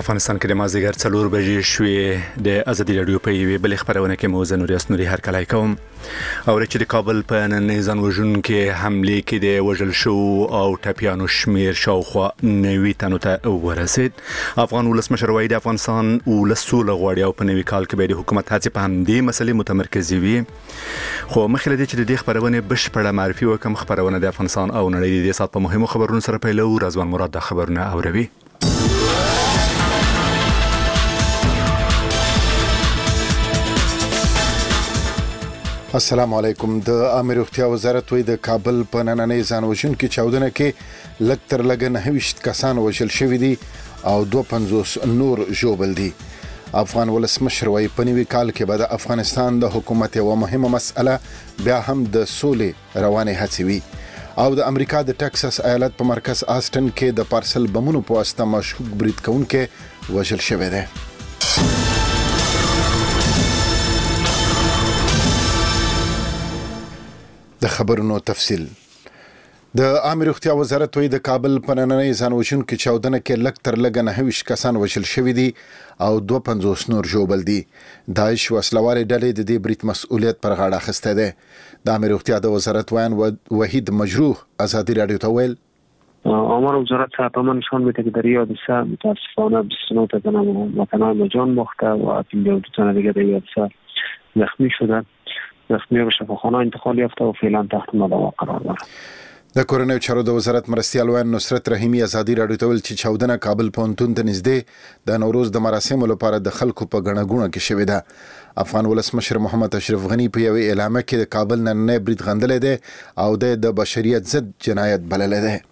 افغانستان کې د مازدیګر 4 بجې شوې د ازادي راډیو په یوې بل خبرونه کې مو زنوري اسنوري هر کله کوم او چې د کابل په نننۍ ځانوژن کې حمله کې د وژل شو او ټپیانو شمیر شاوخوا 90 تنو ته ورسید. افغان ولسمشر وایي د افغانستان ولسمشر غواړي او په نوي کال کې به د حکومت هڅې په همدې مسلې متمرکز وي. خو مخکې لدې چې د دې خبرونه بشپړه معرفي وکم خبرونه د افغانستان او نړۍ د سات په مهمو خبرونو سره پیلو. رضوان مراد د خبرونه اوروي. السلام علیکم. د عامه روغتیا وزارت وی د کابل په نننۍ ځانوژن کې چاودنه کې لږ تر لږه 29 کسان وژل شوي دي او 250 نور ژوبل دي. افغان ولسمشر وی په نوي کال کې به د افغانستان د حکومت یو مهمه مسأله بیا هم د سولې روانه هڅې وي او د امریکا د ټکساس ایالت په مرکز آسټن کې د پارسل بمونو په واسطه مشکوک برید کوونکي وژل شوی دی. د خبرونو تفصیل. د عامه روغتیا وزارت وی د کابل په نننۍ ځانوژن کې چاودنه کې لږ تر لږه 29 کسان وژل شوي دي او 250 نور ژوبل دي. داعش وسلوالې ډلې د دې برید مسؤلیت پر غاړه اخیستی دی. د عامه روغتیا د وزارت ویان وحید مجروح ازادي رادیو ته ویل آمار وزارت صحت نشان میده که در این حادثه متاسفانه 29 تن وطنان به جان باخته و 52 تن دیگه در این حادثه زخمی شده. زخمی‌ها به شفاخانه انتقال یافته و فعلا تحت مداوا قرار دارند. د کورنیو چارو د وزارت مرستیال ویان نصرت رحیمی ازادي رادیو ته ویل چې چاودنه کابل پونتون ته نږدې د نوروز د مراسمو لپاره د خلکو په غڼه غونه کې شوې ده. افغان ولسمشر محمد اشرف غنی په یو اعلامیه کې د کابل نننۍ برید غندلې ده او د بشریت ضد جنایت بللې ده.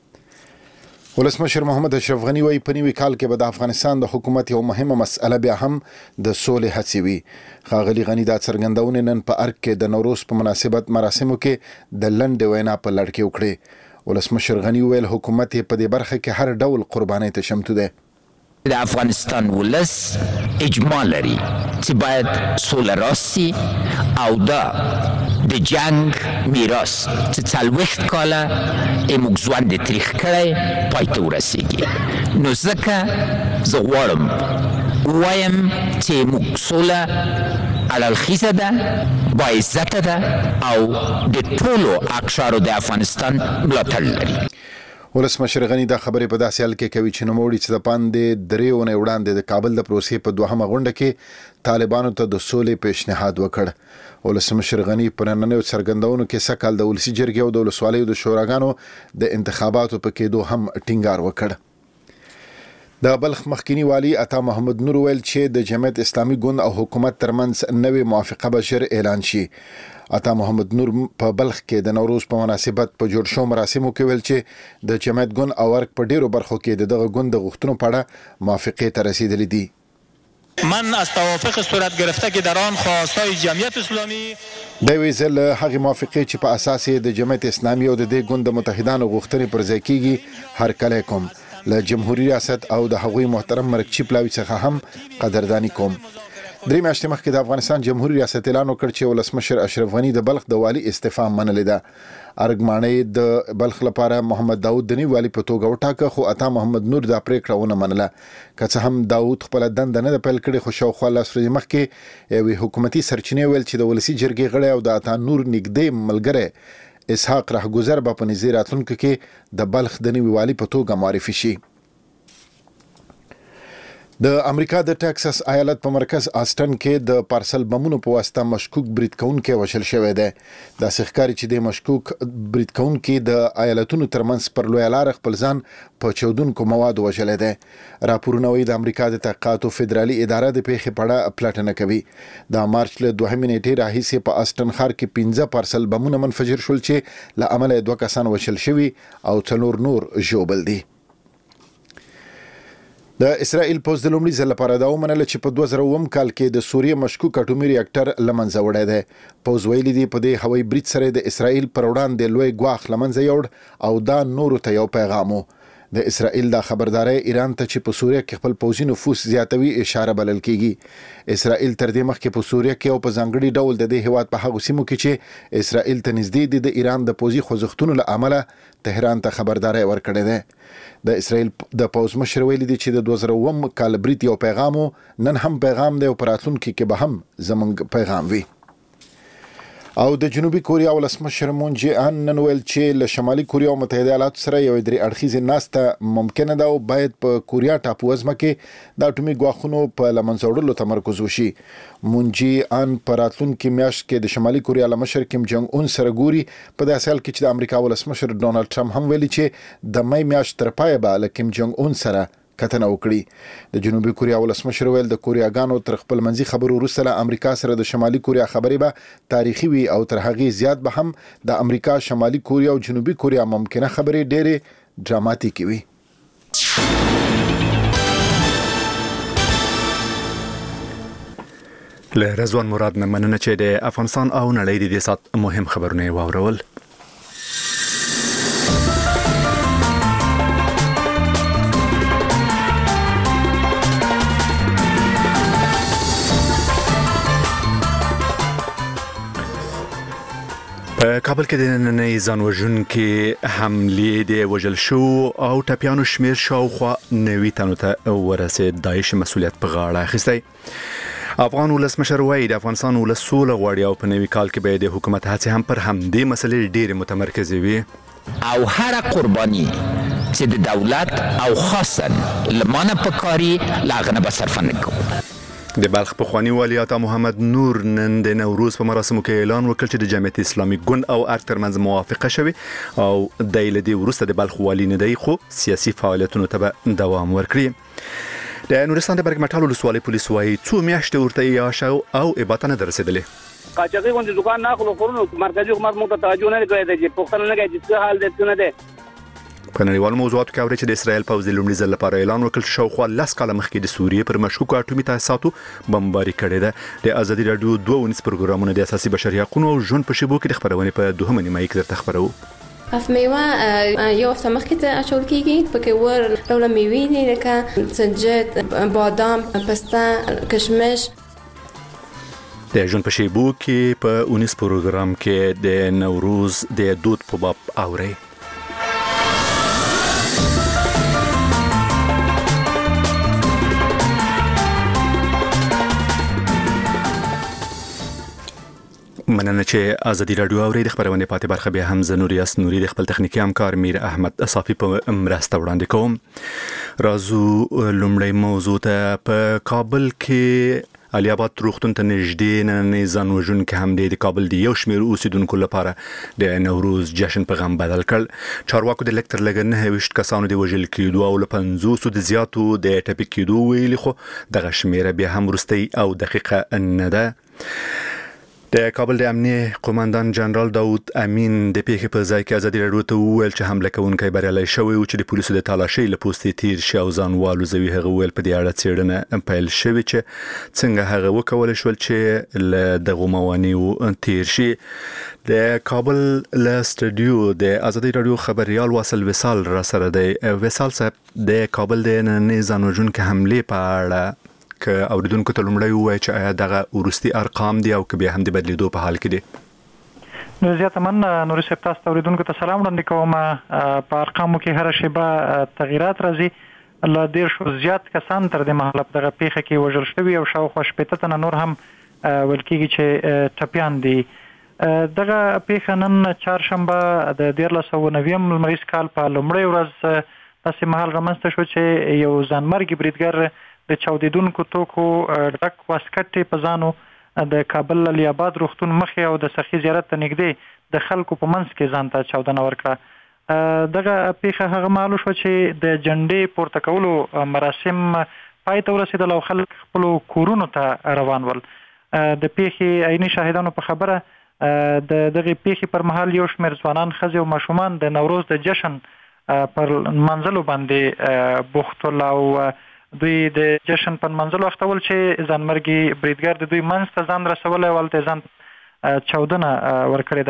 ولسمشر محمد اشرف غنی وایي په نوي کال کې به د افغانستان د حکومت یو مهمه مسأله بیا هم د سولې هڅې وي. ښاغلي غنی دا څرګندونه نن په ارګ کې د نوروز په مناسبت مراسمو کې د لنډ وینا په لړ کې وکړي. ولسمشر غنی ویل حکومت په دې برخه کې هر ډول قربانۍ ته چمتو ده. د افغانستان ولس اجماع لري چې باید سوله راسي او دا د جنگ میراث چې 40 کاله موږ ژوند تاریخ کړی پای ته ورسیږي. نو ځکه زه غواړم وایم چې موږ سوله علالخیزه ده با عزت ده او د ټولو اقشارو د افغانستان ملاتړ لري. ولسمشر غنی دا خبرې په داسې حال کې کوي چې نوموړي چې د پاندې دریونه وړاندې د کابل د پروسې په دوهمه غونډه کې طالبانو ته د سولې پیشنهاد وکړ. ولسمشر غنی په نننۍ څرګندونو کې سکهال د ولسی جرګې او د ولسوالیو د شوراګانو د انتخاباتو په کېدو هم ټینګار وکړ. د بلخ مخکینی والی عطا محمد نور ویل چې د جمعیت اسلامي ګوند او حکومت ترمنځ نوې موافقه به ژر اعلان شي. عطا محمد نور په بلخ کې د نوروز په مناسبت په جوړ شو مراسمو کې ویل چې د جمعیت ګوند او ورک په ډیرو برخو کې دغه ګوند د غوښتنو په اړه موافقه ته رسیدلې دي. من از توافق صورت گرفته که در آن خواستای جمعیت اسلامی د ویزل هغه موافقه چې په اساس د جمعیت اسلامي او د دې ګوند متحدانو غوښتنې پر ځای کیږي هر کله کوم له جمهوریت ریاست او د هغوی محترم مرکچی پلاوی څخه هم قدردانی کوم. درې میاشتې مخکې د افغانستان جمهوریت ریاست اعلان وکړ چې ولسمشر اشرف غنی د بلخ د والی استعفا منلې ده. ارګمانۍ د بلخ لپاره محمد داوود د نوي والی په توګه وټاکه خو عطا محمد نور دا پریکړه ونه منله. که څه هم داوود خپل دنده نه پیل کړي خو شاوخوا 10 ورځې مخکې یوې حکومتي سرچینې ویل چې د ولسی جرګې غړی او د عطا نور نږدې ملګری اسحاق رهګذر به په نږدې راتلونکو کې د بلخ د نوي والی په توګه معرفي شي. د امریکا د ټکساس ایالت په مرکز آسټن کې د پارسل بمونو په واسطه مشکوک برید کوونکی وژل شوی دی. د ښکاری چې د مشکوک برید کوونکی د ایالتونو ترمنځ پر لوی لار خپل ځان په چودونکو مواد وژلی دی. راپورونه وایي د امریکا د تحقیقاتو فدرالي اداره د پیښې په اړه پلټنه کوي. د مارچ له 2 نیټې راهیسې په آسټن ښار کې 15 پارسل بمونه منفجر شول چې له امله 2 کسان وژل شوي او 4 نور ژوبل دي. د اسرائیل پوز د لومړي ځل لپاره دا ومنله چې په 2009 کال کې د سوریې مشکوک اټومي ریاکټر لمنځه وړی دی. پوز ویلي دی په دې هوایي برید سره د اسرائیل پر وړاندې لوی ګواښ لمنځه یوړ او دا نورو ته یو پیغام و. د اسرائیل د خبرداري ایران ته چې په سوریه کې خپل پوځي نفوذ زیاتوي اشاره بلل کیږي. اسرائیل تر دې مخکې په سوریه کې او په ځانګړي ډول د دې هیواد په هغو سیمو کې چې اسرائیل ته نږدې دي د ایران د پوځي خوځښتونو له امله تهران ته خبرداري ورکړې ده. د اسرائیل د پوځ مشر ویلي دی چې د 2009 کال بریټ یو پیغام نن هم پیغام دی او پراتلونکو کې به هم زمونږ پیغام وي. او د جنوبي کوریا ولسمشر مون جې ان نن ویل چې له شمالي کوریا او متحده ایالاتو سره یو درې اړخیزه ناسته ممکنه ده او باید په کوریا ټاپو وزمه کې د اټومي ګواښونو په لمنځوړلو تمرکز وشي. مون جې ان پراتلونکو میاشت کې د شمالي کوریا لمشر کیم جونګ اون سره ګوري. په داسې حال کې چې د امریکا ولسمشر ډونالد ټرمپ هم ویلي چې د مې میاشت تر پایه به له کیم جونګ اون سره کتنه وکړي. د جنوبي کوریا ولسمشر ویل د کوریاګانو تر خپل منځي خبرو وروسته له امریکا سره د شمالي کوریا خبرې به تاریخي وي او تر هغه زیات به هم د امریکا شمالي کوریا او جنوبي کوریا ممکنه خبرې ډېرې ډراماتیکي وي. له رضوان مراد نه مننه چې د افغانستان او نړۍ د دې سات مهم خبرونه واورول. په کابل کې د نننۍ ځانوژونکې حملې د وژل شو او ټپیانو شمیر شاوخوا 90 تنو ته ورسېد. داعش مسؤلیت په غاړه اخیستی. افغان ولسمشر وایي د افغانستان ولس سوله غواړي او په نوي کال کې به د حکومت هڅې هم پر همدې مسلې ډېرې متمرکزې وي. او هر قربانی چې د دولت او خاصا لمانه پکاري لاغنه به صرف نکو. د بلخ پخوانی والی عطا محمد نور نن د نوروز په مراسمو کې اعلان وکړ چې د جمعیت اسلامي ګوند او ارګ ترمنځ موافقه شوه او د لدی ورسته د بلخ والی نه دی خو سیاسي فعالیتونو ته دوام ورکړي. د نورستان د برګمټال ولسوالۍ پولیس وايي څو میاشتې ورته یا شاو او اباتنه درسیدلې. قاچاقي غونډه دکان نه خلو خورونو مرکزی حکومت مو ته توجه نه کوي چې پښتنه نه کوي چې حال دې نه ده. په نړیوالو موضوعاتو کې اوري چې د اسرائیل پوځ د لومړي ځل لپاره اعلان وکړ چې شاوخوا 10 کاله مخکې د سوریې پر مشکوکو اټومي تاسیساتو بمباري کړې ده. د ازادي رادیو 2 پروګرامونه د اساسي بشري حقوقو او ژوند په شیبو کې د خبرونه په دوهمه نیمایي کې درته خبرو. میوه یو هفته مخکې ته اچول کیږي پکې ور ډول میوې دي لکه سنجد، بادام، پسته، کشمش. د ژوند په شیبو کې په 19 پروګرام کې د نوروز د دود په باب اوري. مننه چې ازادي رادیو اوري. د خبرونه پاتې برخه به هم زنوریاس نوري د خپل تخنیکی همکار میر احمد صافي په مرسته وړاندې کوم. رازو لومړی موضوع ته په کابل کې علي آباد روغتون ته نږدې نن ځانوژونکې حملې د کابل د یو شمېر اوسیدونکو لپاره د نوروز جشن په غم بدل کړ. چارواکو د لکتر لګ 29 کسانو د وژل کېدو او له 500 د زیاتو د ټپي کېدو ویلي خو دغه شمیره بیا هم وروستۍ او دقیقه نه ده. د کابل د امنیه قوماندان جنرال داود امین د پیښې په ځای کې ازادي رادیو ته وویل چې حمله کوونکی بریالی شوی او چې د پولیسو د تالاشۍ له پوستې تیر شي او ځان والوزوي. هغه ویل په دې اړه څېړنه پیل شوې چې څنګه هغه وکولای شول چې له دغو موانعو تیر شي. د کابل له سټوډیو د ازادي رادیو خبريال واصل وصال را سره دی. وصال صاحب د کابل د نننۍ ځانوژونکې حملې په اړه که اوریدونکو ته لومړی ووایي چې آیا دغه ورستي ارقام دي او که بیا هم د بدلیدو په حال کې دي؟ نو زیاته من نوري صاحب تاسو ته اوریدونکو ته سلام وړاندې کوم. په ارقامو کې هر شیبه تغیرات راځي. الله ډیر شو زیات کسان تر دې مهاله په دغه پیښه کې وژل شوي او شاوخوا 80 تنه نور هم ویل کېږي چې ټپیان دي. دغه پیښه نن چهارشنبه د 1390 لمریز کال په لومړۍ ورځ داسې مهال رامنځته شو چې یو ځانمرګي بریدګر د چاودیدونکو توکو ډک واسکټ په ځانو د کابل علي آباد روغتون مخې او د سخي زیارت ته نږدې د خلکو په منځ کې ځان ته چاودنه ورکړه. دغه پیښه هغه مهال شو چې د جنډې پورته کولو مراسم پای ته ورسېدل او خلک خپلو کورونو ته روان ول. د پیښې عیني شاهدانو په خبره د دغه پیښې پر مهال یو شمېر ځوانان، ښځې او ماشومان د نوروز د جشن پر منځلو باندې بوخت ول او دوی د جشن په منځلو وخت ول چې ځانمرګي بریدګر د دوی منځ ته ځان رسولی او هلته ځان چاودنه ورکړې ده.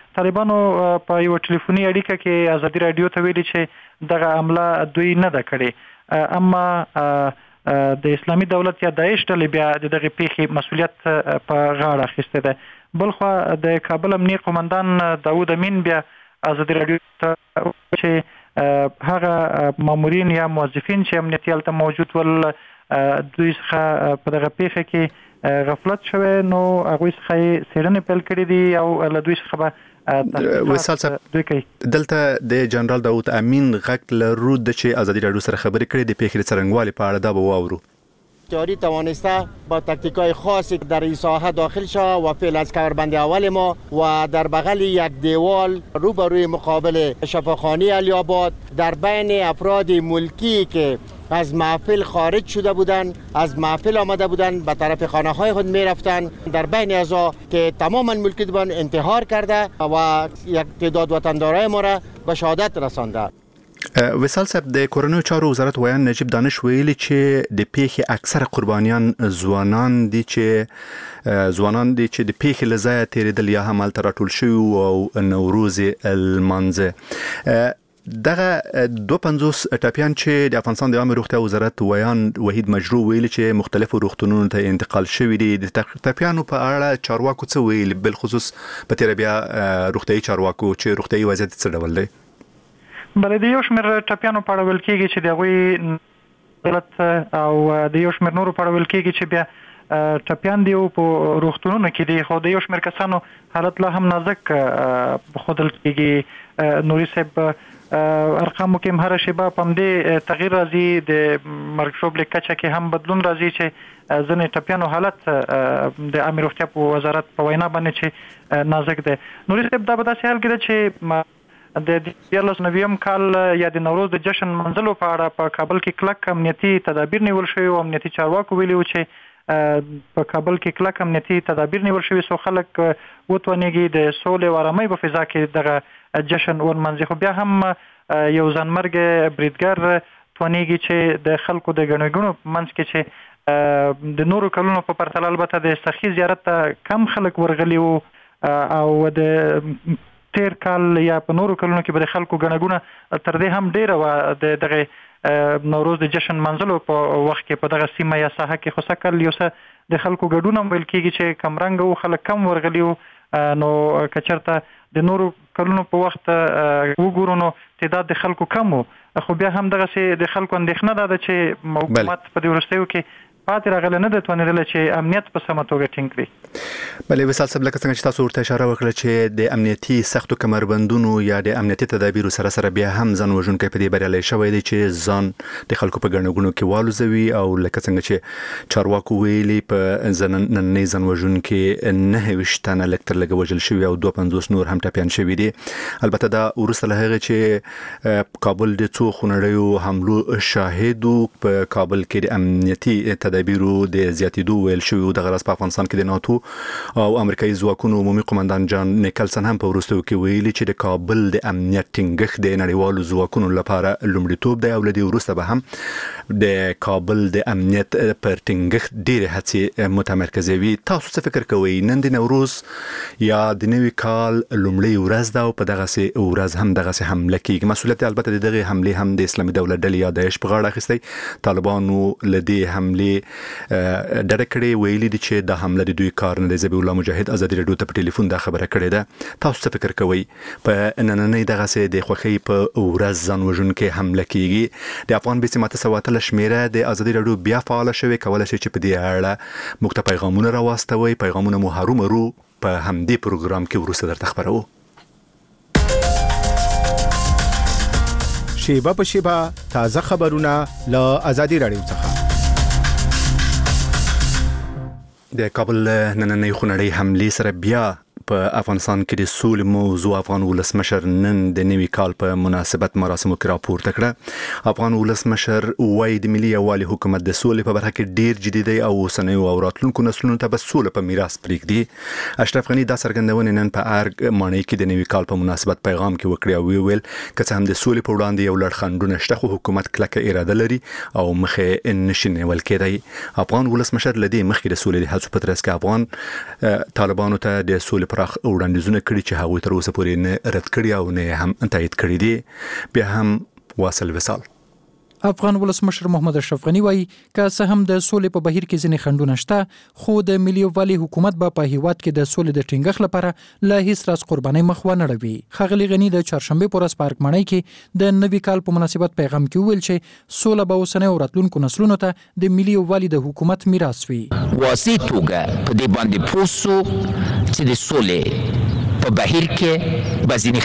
طالبانو په یو ټلیفوني اړیکه کې ازادي رادیو ته ویلي چې دغه عمله دوی نه ده کړې، اما د اسلامي دولت یا داعش ډلې بیا دغه پیښې مسؤلیت په غاړه اخیستی دی. بلخوا د کابل امنیه قومندان داود امین بیا ازادي رادیو ته چې هغه مامورین یا موظفین چې امنیتي هلته موجود ول دوی څخه په دغه پیښه کې غفلت شوی، نو هغوی څخه یې څېړنې پیل کړي دي او له دوی څخه به وصال صاحب دلته د جنرال داود امین غږ لرو د چې ازادي رادیو سره خبرې کړې د پیښې څرنګوالي په اړه دا به واورو. تیاری توانسته با تکتیکای خاصی در این ساحه داخل شد و فعل از کمربند اول ما و در بغل یک دیوال روبروی مقابل شفاخانه علی‌آباد در بین افراد ملکی که از محفل خارج شده بودند، از محفل آمده بودند به طرف خانه های خود می رفتند، در بین ازا که تماما ملکی بودند انتحار کرده و یک تعداد وطندارای ما را به شهادت رسانده. وصال صاحب د کورنیو چارو وزارت ویان نجیب دانش ویلي چې د پیښې اکثره قربانیان ځوانان دي چې د پیښې له ځایه تیریدل یا هم هلته راټول شوي او نوروز لمانځه. دغه 250 ټپیان چې د افغانستان د عامه روغتیا وزارت ویان وحید مجروح ویلي چې مختلفو روغتونونو ته انتقال شوي دي، د ټپیانو په اړه چارواکو څه ویل، بالخصوص په تیره بیا روغتیايي چارواکو چې روغتیايي وضعیت څه ډول دی؟ بلې د یو شمېر ټپیانو په اړه ویل کېږي چې د هغوی دولت او د یو شمېر نورو په اړه ویل کېږي چې بیا ټپیان دي او په روغتونونو کې دي، خو د یو شمېر کسانو حالت لا هم نازک ښودل کېږي. نوري صاحب ارقامو کې هم هره شیبه په همدې تغییر راځي، د مرګ ژوبلې کچه کې هم بدلون راځي چې ځینې ټپیانو حالت د عامه روغتیا په وزارت په وینا باندې چې نازک دی. نوري صاحب دا په داسې حال کې ده چې د 1990 کال یا د نوروز د جشن منځلو په اړه په کابل کې کلک امنیتي تدابیر نیول شوي او امنیتي چارواکو ویلي و چې په کابل کې کلک امنیتي تدابیر نیول شوي څو خلک وتوانېږي د سولې او آرامۍ په فضا کې دغه جشن ونمانځي. خو بیا هم یو ځانمرګ بریدګر توانېږي چې د خلکو د ګڼې ګوڼو په منځ کې چې د نورو کلونو په پرتله البته د سخي زیارت ته کم خلک ورغلي وو او د تیر کال یا په نورو کلونو کې به د خلکو ګڼه ګوڼه تر دې هم ډیره وه د دغه نوروز د جشن منځلو په وخت کې په دغه سیمه یا ساحه کې. خو سږکال یو څه د خلکو ګډون هم ویل کېږي چې کمرنګه وو، خلک کم ورغلي وو، نو که چېرته د نورو کلونو په وخت وګورو نو تعداد د خلکو کم وو، خو بیا هم دغسې د خلکو اندېښنه دا ده چې حکومت په دې وروستیو کې پاتې راغلی نه ده توانېدلی چې امنیت په سمه توګه ټینګ کړي. بلې وصال صاحب لکه څنګه چې تاسو ورته اشاره وکړه چې د امنیتي سختو کمربندونو یا د امنیتي تدابیرو سره سره بیا هم ځان وژونکی په دې بریالی شوی دی چې ځان د خلکو په ګڼه ګوڼو کې والوزوي، او لکه څنګه چې چارواکو ویلي په نننۍ ځان وژونکي 9 تنه لږ تر لږه وژل شوي او 250 نور هم ټپیان شوي دي. البته دا وروسته له هغې چې کابل د څو خونړیو حملو شاهد په کابل کې د امنیتي تدابیرو د زیاتېدو ویل شوي، دغه راز په افغانستان کې د ناتو او امریکایي ځواکونو عمومي قومندان جان نیکلسن هم په وروستیو کې ویلي چې د کابل د امنیت ټینګښت د نړیوالو ځواکونو لپاره لومړیتوب دی او له دې وروسته به هم د کابل د امنیت پر ټینګښت ډېرې هڅې متمرکزوي. تاسو څه فکر کوئ؟ نن د نوروز یا د نوي کال لومړۍ ورځ ده او په دغسې ورځ هم دغسې حمله کېږي. مسؤلیت البته د دغې حملې هم د اسلامي دولت ډلې یا داعش په غاړه اخیستی. طالبانو له دې حملې ډډه کړې، ویلي دي چې دا حمله د دوی کار نه دی. ذبیح الله مجاهد ازادي رادیو ته په ټلیفون دا خبره کړې ده. تاسو څه فکر کوئ؟ په نننۍ دغسې د خوښۍ په ورځ ځان وژونکې حمله کېږي. د افغان بېسیمه تسواتله شمېره د ازادي رادیو بیا فعاله شوې، کولی شئ چې په دې اړه موږ ته پیغامونه راواستوئ. پیغامونه مو هرومرو په همدې پروګرام کې وروسته درته خبروو. شیبه په شیبه تازه خبرونه له ازادي رادیو څخه. د کابل نننۍ خونړۍ حملې سره بیا په افغانستان کې د سولې موضوع افغان ولسمشر نن د نوي کال په مناسبت مراسمو کې راپورته کړه. افغان ولسمشر وایي د ملي یووالي حکومت د سولې په برخه کې ډیر جدي دی او اوسنیو او راتلونکو نسلونو ته به سوله په میراث پرېږدي. اشرف غني دا څرګندونې نن په ارګ ماڼۍ کې د نوي کال په مناسبت پیغام کې وکړې او ویل که څه هم د سولې په وړاندې یو لړ خنډونه شته خو حکومت کلکه اراده لري او مخې نشي نیول کېدی. افغان ولسمشر له دې مخکې د سولې د هڅو په ترڅ کې افغان طالبانو ته د سولې پراخ وړاندیزونه کړي چې هغوی تر اوسه پورې نه رد کړي او نه هم تایید کړي دي. بیا هم واصل وصال. افغان ولسمشر محمد اشرف غنی وایي که څه هم د سولې په بهیر کې ځینې خنډونه شته خو د ملي یووالي حکومت به په هیواد کې د سولې د ټینګښت لپاره له هیڅ راز قربانۍ مخ ونه اړوي. ښاغلي غنی د چهارشنبې په ورځ په ارکمنۍ کې د نوي کال په مناسبت پیغام کې وویل چې سوله به اوسنیو او راتلونکو نسلونو ته د ملي یووالي د حکومت میراث وي. واضح توګه په دې باندې پوه سو چې د سولې په بهیر کې بعضې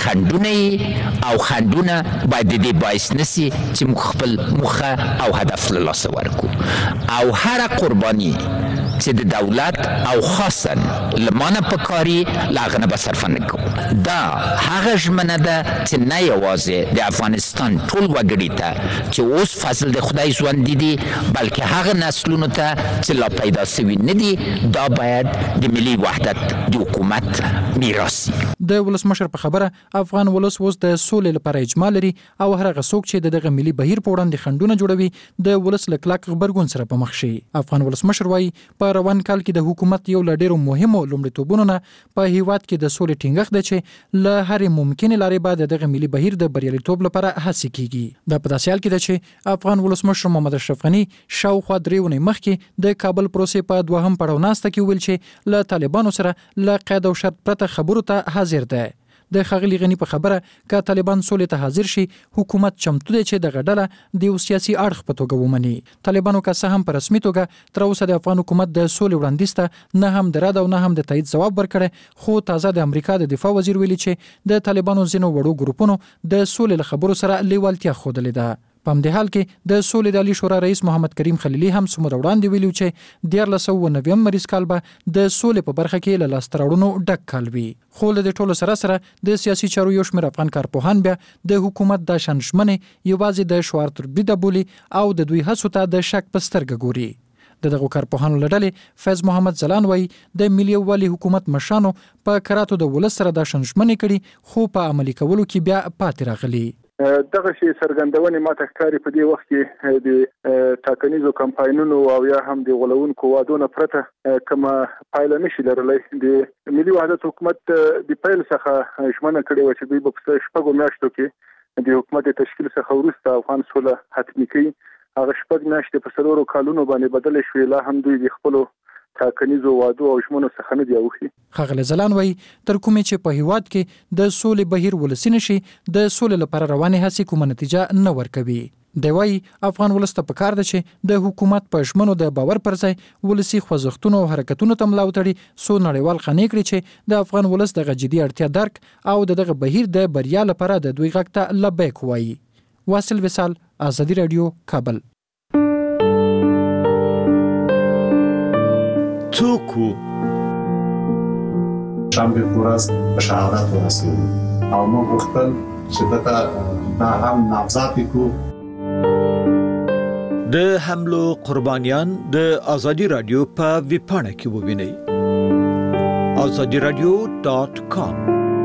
خنډونه او خنډونه باید د دې باعث نشي چې موږ خپل موخه او هدف له لاسه ورکړو او هر قرباني چې د دولت او خاصا لمانه پکاري لاغه نه به صرفه نه کوو. دا هغه ژمنه ده چې نه یوازې د افغانستان ټول وګړي ته چې اوس فضل د خدای ژوندي دي بلکې هغه نسلونو ته چې لا پیدا سوي نه دي دا باید د ملي وحدت د حکومت میراث. د ولسمشر په خبره افغان ولس اوس د سولې لپاره اجماع لري او هر هغه څوک چې دغه ملي بهیر په وړاندې خنډونه جوړوي د ولس له کلک غبرګون سره په مخ شي. افغان ولسمشر وایي په روان کال کې د حکومت یو له ډیرو مهمو لومړیتوبونو نه په هیواد کې د سولې ټینګښت ده چې له هرې ممکنې لارې بعد دغه ملي بهیر د بریالیتوب لپاره هڅې کیږي. دا په داسې حال کې ده چې افغان ولسمشر محمد اشرف غنی شاوخوا 3 ونې مخکې د کابل پروسې په دوهم پړاو ناسته کې ویل چې له طالبانو سره له قید او شرط پرته خبرو ته حاضر ده. د ښاغلي غنی په خبره که طالبان سولې ته حاضر شي حکومت چمتو دی چې دغه ډله د یو سیاسي اړخ په توګه ومني. طالبانو که څه هم په رسمي توګه تر اوسه د افغان حکومت د سولې وړاندیز ته نه هم د رد او نه هم د تایید ځواب ورکړی خو تازه د امریکا د دفاع وزیر ویلي چې د طالبانو ځینو وړو ګروپونو د سولې له خبرو سره لیوالتیا ښودلې ده. په همدې حال کې د سولې د عالی شورا رئیس محمد کریم خلیلي هم څومره وړاندې ویلي چې 1990 مریض کال به د سولې په برخه کې له لاسته راوړنو ډک کال وي. خو له دې ټولو سره د سیاسي چارو یو شمېر افغان کارپوهان بیا د حکومت د شان ژمنې یوازې د شعار تر بریده بولي او د دوی هڅو ته د شک په سترګه ګوري. د دغه کارپوهانو له ډلې فیض محمد زلان وایي د ملي یووالي حکومت مشرانو په کراتو د ولس سره د شان ژمنې کړي خو په عملي کولو کې بیا پاتې راغلي. دغه شی څرګندونې ماته ښکاري په دې وخت کې د ټاکنیزو کمپاینونو او یا هم د غولونکو وعدونو پرته کومه پایله نشي لرلی. د ملي وحدت حکومت د پیل څخه ژمنه کړې وه چې دوی به په 6 میاشتو کې د حکومت د تشکیل څخه وروسته افغان سوله حتمي کوي. هغه 6 میاشتې په 4 کالونو باندې بدلې شوې لا هم دوی د خپلو ټاکنیزو وعدو او ژمنو څخه نه دی اوښتي. ښاغلی زلان وایي تر کومې چې په هیواد کې د سولې بهیر ولسي نشي د سولې لپاره روانې هڅې کومه نتیجه نه ورکوي. دی وایي افغان ولس ته پکار ده چې د حکومت په ژمنو د باور پر ځای ولسي خوځښتونو او حرکتونو ته ملا وتړي څو نړیوال قانع کړي چې د افغان ولس دغه جدي اړتیا درک او دغه بهیر د بریا لپاره د دوی غږ ته لبیک وایي. واصل وصال، آزادي رادیو، کابل. توکو شنبه ورځ په شهادت ورسېدو او موږ غوښتل چې دا هم نامزد کړو. د حملو قربانیان د آزادي رادیو په ویبپاڼه کې ووینئ. azadiradio.com.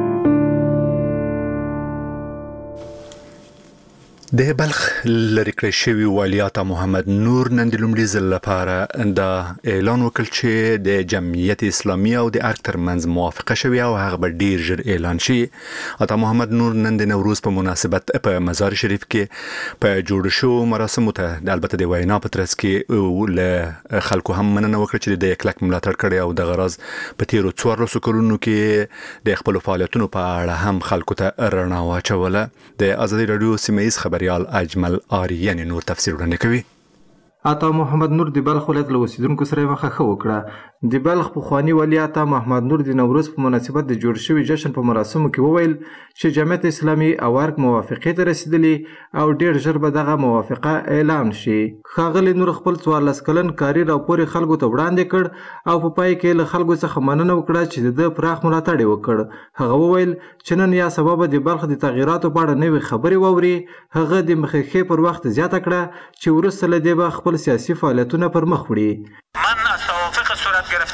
د بلخ لری کړی شوی والي عطا محمد نور نن د لومړي ځل لپاره دا اعلان وکړ چې د جمعیت اسلامي او د ارګ ترمنځ موافقه شوی او هغه به ډیر ژر اعلان شي. عطا محمد نور نن د نوروز په مناسبت په مزار شریف کې په جوړ شو مراسمو ته البته د وینا په ترڅ کې له خلکو هم مننه وکړه چې د کلک ملاتړ کړي او د غرض په تیرو 14 کلونو کې د خپل فعالیتونو په اړه هم خلکو ته رڼا واچوله. د آزادي رادیو سیمه‌ایز خبريال اجمل آریان نور تفسیر وړاندې کوي. عطا محمد نور د بلخ ولایت له اوسیدونکو سره مخه وکړه. د بلخ پخوانی ولی عطا محمد نور د نوروز په مناسبت د جوړ شوي جشن په مراسمو کې وویل چې جمعیت اسلامي او ارګ موافقې ته رسیدلی او ډیر ژر به دغه موافقه اعلان شي. ښاغلی نور خپل 14 کلن کاري راپور خلکو ته وړاندې کړ او په پای کې له خلکو څخه مننه وکړه چې د پراخ ملاتړ وکړ. هغه وویل چې نن یا سبب د بلخ د تغییراتو په اړه نوې خبرې واوري. هغه د مخکې پر وخت زیاته کړه چې ورسره د خپل سیاسي فعالیتونه پر مخ وړي. من از توافق صورت گرفته که در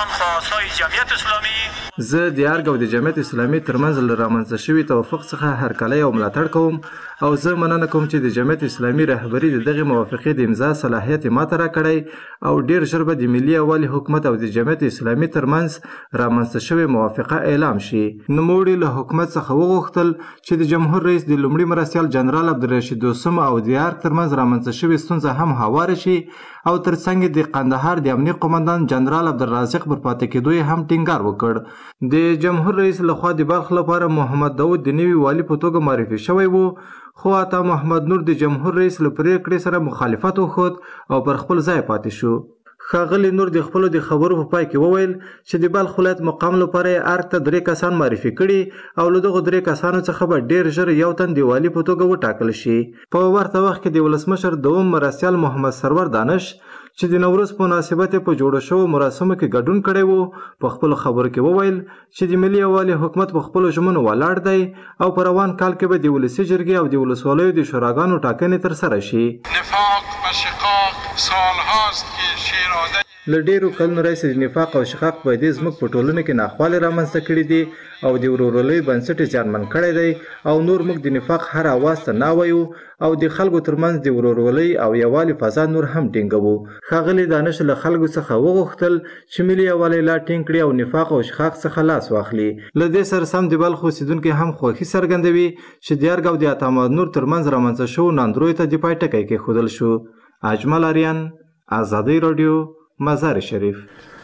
دران خواستای جمعیت اسلامی زه د ارګ او د جمعیت اسلامي ترمنځ له رامنځته شوي توافق څخه هرکلی او ملاتړ کوم او زه مننه کوم چې د جمعیت اسلامي رهبري د دغې موافقې د امضا صلاحیت ماته راکړی او ډیر ژر به د ملي یووالي حکومت او د جمعیت اسلامي ترمنځ رامنځته شوې موافقه اعلام شي. نوموړي له حکومت څخه وغوښتل چې د جمهور رئیس د لومړي مرستیال جنرال عبدالرشید دوستم او د ارګ ترمنځ رامنځته شوې ستونزه هم هواره شي او ترڅنګ د قندهار د امنیه قومندان جنرال عبدالرازق پر پاتې کېدو یې هم ټینګار وکړ. د جمهور رئیس لخوا د بلخ لپاره محمد داود د نوي والي په توګه معرفي شوی و، خو عطا محمد نور د جمهور رئیس له پرېکړې سره مخالفت وښود او پر خپل ځای پاتې شو. ښاغلي نور د خپلو د خبرو په پای کې وویل چې د بلخ ولایت مقام لپاره یې ارګ ته 3 کسان معرفي کړي او له دغو 3 کسانو څخه به ډیر ژر یو تن د والي په توګه وټاکل شي. په ورته وخت کې د ولسمشر دوم مرستیال محمد سرور دانش چې د نوروز په مناسبت په جوړو شوو مراسمو کې ګډون کړی و په خپلو خبرو کې وویل چې د ملي یووالي حکومت په خپلو ژمنو ولاړ دی او په روان کال کې به د ولسي جرګې او د ولسوالیو د شوراګانو ټاکنې ترسره شي. نفاق و شقاق سالهاست که شیراده له ډیرو کلونو راهیسې د نفاق او شقاق پدیدې زموږ په ټولنه کې ناخوالې رامنځته کړي دي او د ورورولۍ بنسټ یې زیانمن کړی دی او نور موږ د نفاق هر اواز ته نه وایو او د خلکو ترمنځ د ورورولۍ او یووالي فضا نور هم ټینګوو. ښاغلي دانش له خلکو څخه وغوښتل چې ملي یووالی لا ټینګ کړي او نفاق او شقاق څخه لاس واخلي. له دې سره سم د بلخ اوسېدونکي هم خوښي څرګندوي چې د ارګ او د عطا محمد نور ترمنځ رامنځته شوو ناندرویو ته د پای ټکی کېښودل شو. اجمل آریان، آزادۍ راډیو، مزار شریف.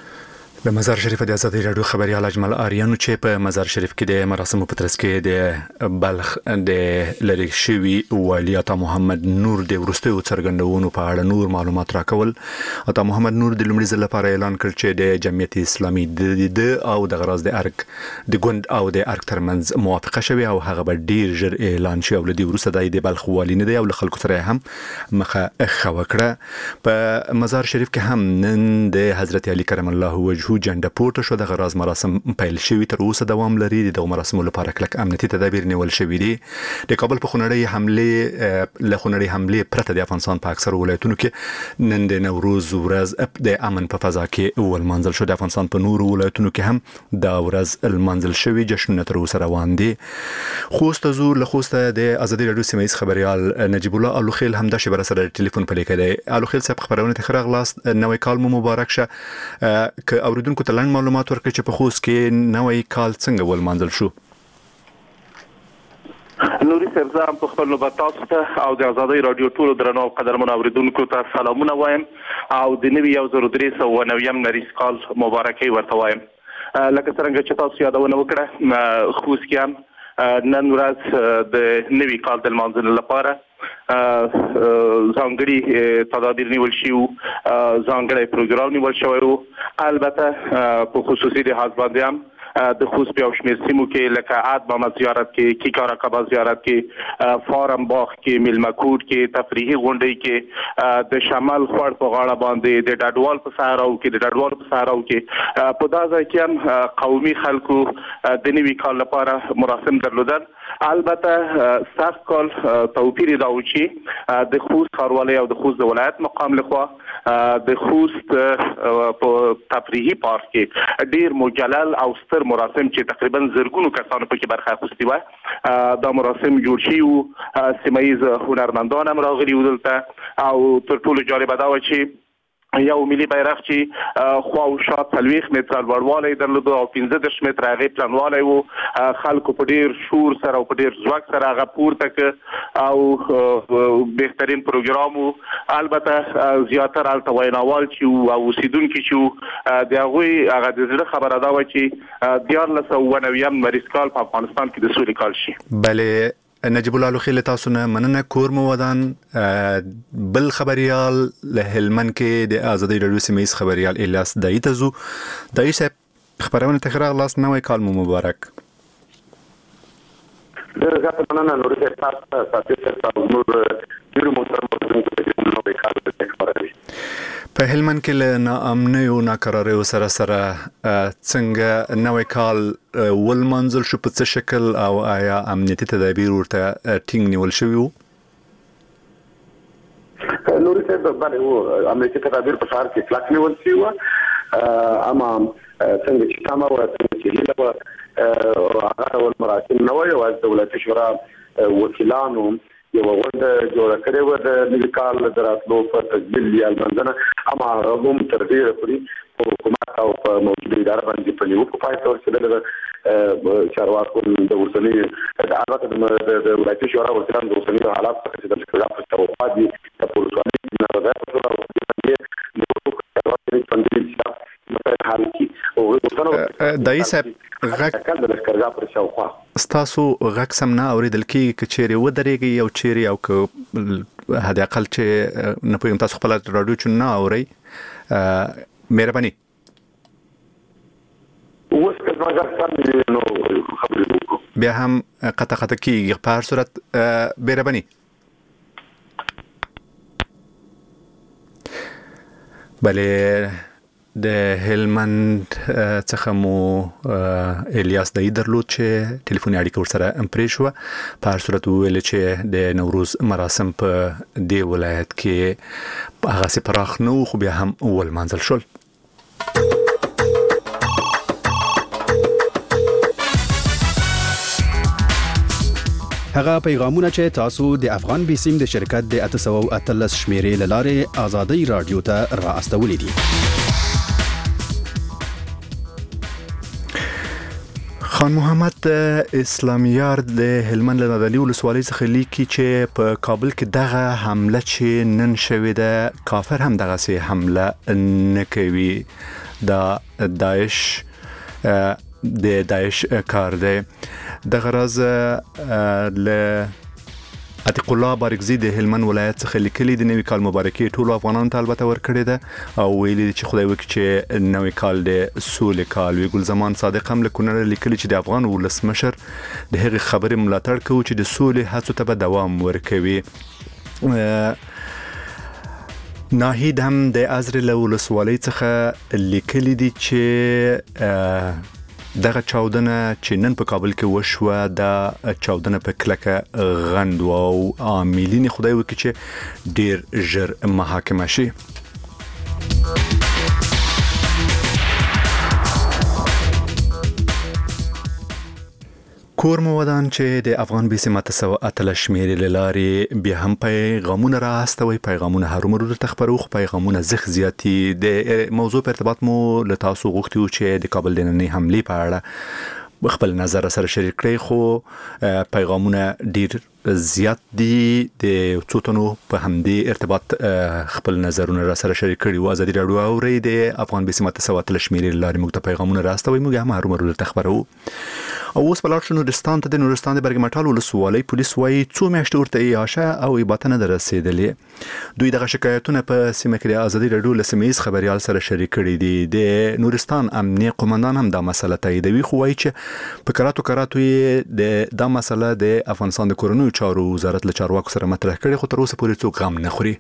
د مزار شریف د ازادي راډیو خبريال اجمل آریانو چې په مزار شریف کې د مراسمو په ترڅ کې د بلخ د لری شوی والي عطا محمد نور د ورستیو څرګندونو په اړه نور معلومات راکول. عطا محمد نور د لومړي ځل لپاره اعلان کړ چې د جمعیت اسلامي د او د غراز د ارګ د ګوند او د ارګ ترمنځ موافقه شوی او هغه به ډیر ژر اعلان شي او لدی ورسته د بلخ والي نه دی او خلکو سره هم مخه خوکړه. په مزار شریف کې هم نن د حضرت علي کرم الله وجهه جنډه پورته شو. د غراز مراسم پیل شوي تر اوسه دوام لري. د مراسمو لپاره کلک امنیتي تدابیر نیول شوي دي. د کابل په خونړۍ حملې پرته د افغانستان په اکثر ولایتونو کې نن د نوروز ورځ د امن په فضا کې ولمانځل شو. د افغانستان په نورو ولایتونو کې هم دا ورځ المنځل شوي جشنونه تر اوسه روان دي. خوست زور له خوست د ازادي راډیو سیمایي خبريال نجیب الله الوخیل هم د شبر سره ټلیفون په لیکه دی. الوخیل صاحب خبرونه ته خراغلاست نوې کال مو مبارک شه. ک اوریدونکو ته لاندې معلومات ورکړي چې په خوست کې نوې کال څنګه ولمانځل شو. نوري صاحب زه هم په خپل نوبت تاسو ته او د ازادۍ راډیو ټولو درنو او قدرمنو اوریدونکو ته سلامونه وایم او د نوي 1390 نریس کال مبارکي ورته وایم. لکه څنګه چې تاسو یادونه وکړه خوست کې هم نن ورځ د نوي کال د لمانځلو لپاره ځانګړي تدابیر نیول شي او ځانګړي پروګرام نیول شوی و. البته په خصوصي لحاظ باندې هم د خوست په شمیر سیمو کې لکه عاد محمد زیارت کې کیکارا کبا زیارت کې فارم باغ کې ملمکور کې تفریحي غونډې کې د شمال خور په غاړه باندې د ډډوال په صحراو کې په دا ځای کې هم قومي خلکو د نوي کال لپاره مراسم درلودل. البته سخت کال توپیر دا و چې د خوست ښاروالۍ او د خوست د ولایت مقام لخوا د خوست په تفریحي پارک کې ډیر مجلل او ستر مراسم چې تقریبا زرګونو کسانو پکې برخه اخیستې وه دا مراسم جوړ شوي وو. سیمه ییز هنرمندان هم راغلي وو دلته او تر ټولو جالبه دا وه چې یو ملي بیرغ چې خوا او شا 40 متره لوړوالی درلود او 15 متره هغې پلنوالی و. خلکو په ډېر شور سره او په ډېر ځواک سره هغه پورته که او بهترین پروګرام و. البته زیاتره هلته ویناوال چې وو او اوسېدونکي چې وو د هغوی هغه د زړه خبره دا وه چې 1390 نریس کال په افغانستان کې د سولې کال شي. بله نجیب الله الوخیل تاسو نه مننه. کور مو ودان بل خبريال له هلمند کې د ازادي راډیو سیمایي خبريال الیاس دای ته زو دای صاحب خبرونه تخراغ لاس نوې کال مو مبارک. زه مننه نور ته تاسو نور ډیر محترم نوې کال ته خبرې. په هلمند کې له ناامنۍ او ناقرارۍ سره څنګه نوې کال ولمنځل شو په څه شکل او آیا امنیتي تدابیر ورته ټینګ نیول شوي وو؟ نوري صاحب باندې وو امنیتي تدابیر په ښار کې کلک نیول شوي وو. اما څنګه چې تمه و څنګه چې هیله و هغه ول مراسم نو یو از دولتي شورا وکیلانو یو غونډه جوړه کړې و د ملي کال دراتلو په تسجیل یا منځنه اما هم تر ډیره پورې حکومت او په موجوده اداره باندې په نیوکو پای ته ورسېدل چارواکو د اوسني البته د ولایتي شورا وکیلانو د اوسني حالات څخه چې د شورا په توګه دي د پولیسوالۍ نه راځي په شورا باندې نو چارواکو باندې حال کی او دای صاحب غږ د لشکرګاه پر شاوخوا ستاسو غږ سم نه اوریدل کیږي چې چیرې ودرېږي او چیرې او که هدا اقل چې نه پوهیم تاسو خپل رادیو چون نه اوري مهرباني اوس که زما غږ نو خبرې وکړو بیا هم قطع کیږي په هر صورت مهرباني بله د هلمند څخه مو الیاس دای درلود چې ټلیفوني اړیکه ورسره امپری شو په هر صورت ویل چې د نوروز مراسم په دی ولایت کې هغه سي پراخ نو خو بیا هم اول منزل شول هغه پیغامونه چې تاسو د افغان بیسیم د شرکت د 813 شمیرې لاره آزادۍ رادیو ته را استولې دي خان محمد اسلامیار د هلمند له نادعلي ولسوالۍ څخه لیکي چې په کابل کې دغه حمله چې نن شوې ده کافر هم دغه سي حمله نه کوي د داعش کار دی د غرض له عتیق الله بارکزی د هلمند ولایت څخه لیکلي د نوي کال مبارکي ټول افغانانو ته البته ورکړي ده او ویلي چې خدای وکړي چې نوي کال د سولې کال وي. ګل زمان صادق هم لیکونه لیکلي چې د افغان ولسمشر د هغې خبرې ملاتړ کوي چې د سولې هڅو ته به دوام ورکوي. ناهید هم د ازر له ولسوالۍ څخه لیکلي دي چې دغه چاودنه چې نن په کابل کې وشوه د چاودنه په کلکه غند او عاملین خدای وکړي چې ډیر ژر محاکمه شي. کور مو ودان چې د افغان بیسیم 813 شمیرې لارې بیا هم پیغامونه راستوي پیغامونه هرومرو تخبرو خو پیغامونه زخ زیاتی د موضوع په ارتباط مو له تاسو غوښتیو چې د کابل د نننۍ حملې په اړه خپل نظر سره شریک کړئ خو پیغامونه ډیر زیات دي د څوتنو په همدې ارتباط خپل نظرونه را سره شریک کړي او ازادي راډیو اوري د افغان بیسیم 813 شمیرې لارې موږ ته پیغامونه راستوي موږ هم هرومرو تخبرو. او اوس په لار شنو نورستان ته د نورستان د برګمټال ولسوالۍ پولیس وايي څو میاشتې ورته یاشه او ایباتنه درسېدلې. دوی دغه شکایتونه په سیمه کې د ازادي راډیو لسمیز خبريال سره شریک کړي دي. د نورستان امنیه قومندان هم دا مسله تاییدوي خو وايي چې په کراتو یې دا مسله د افغانستان د کورونو چارو وزارت له چارواکو سره مطرح کړي خو تر اوسه پورې څوک غم نه خوري.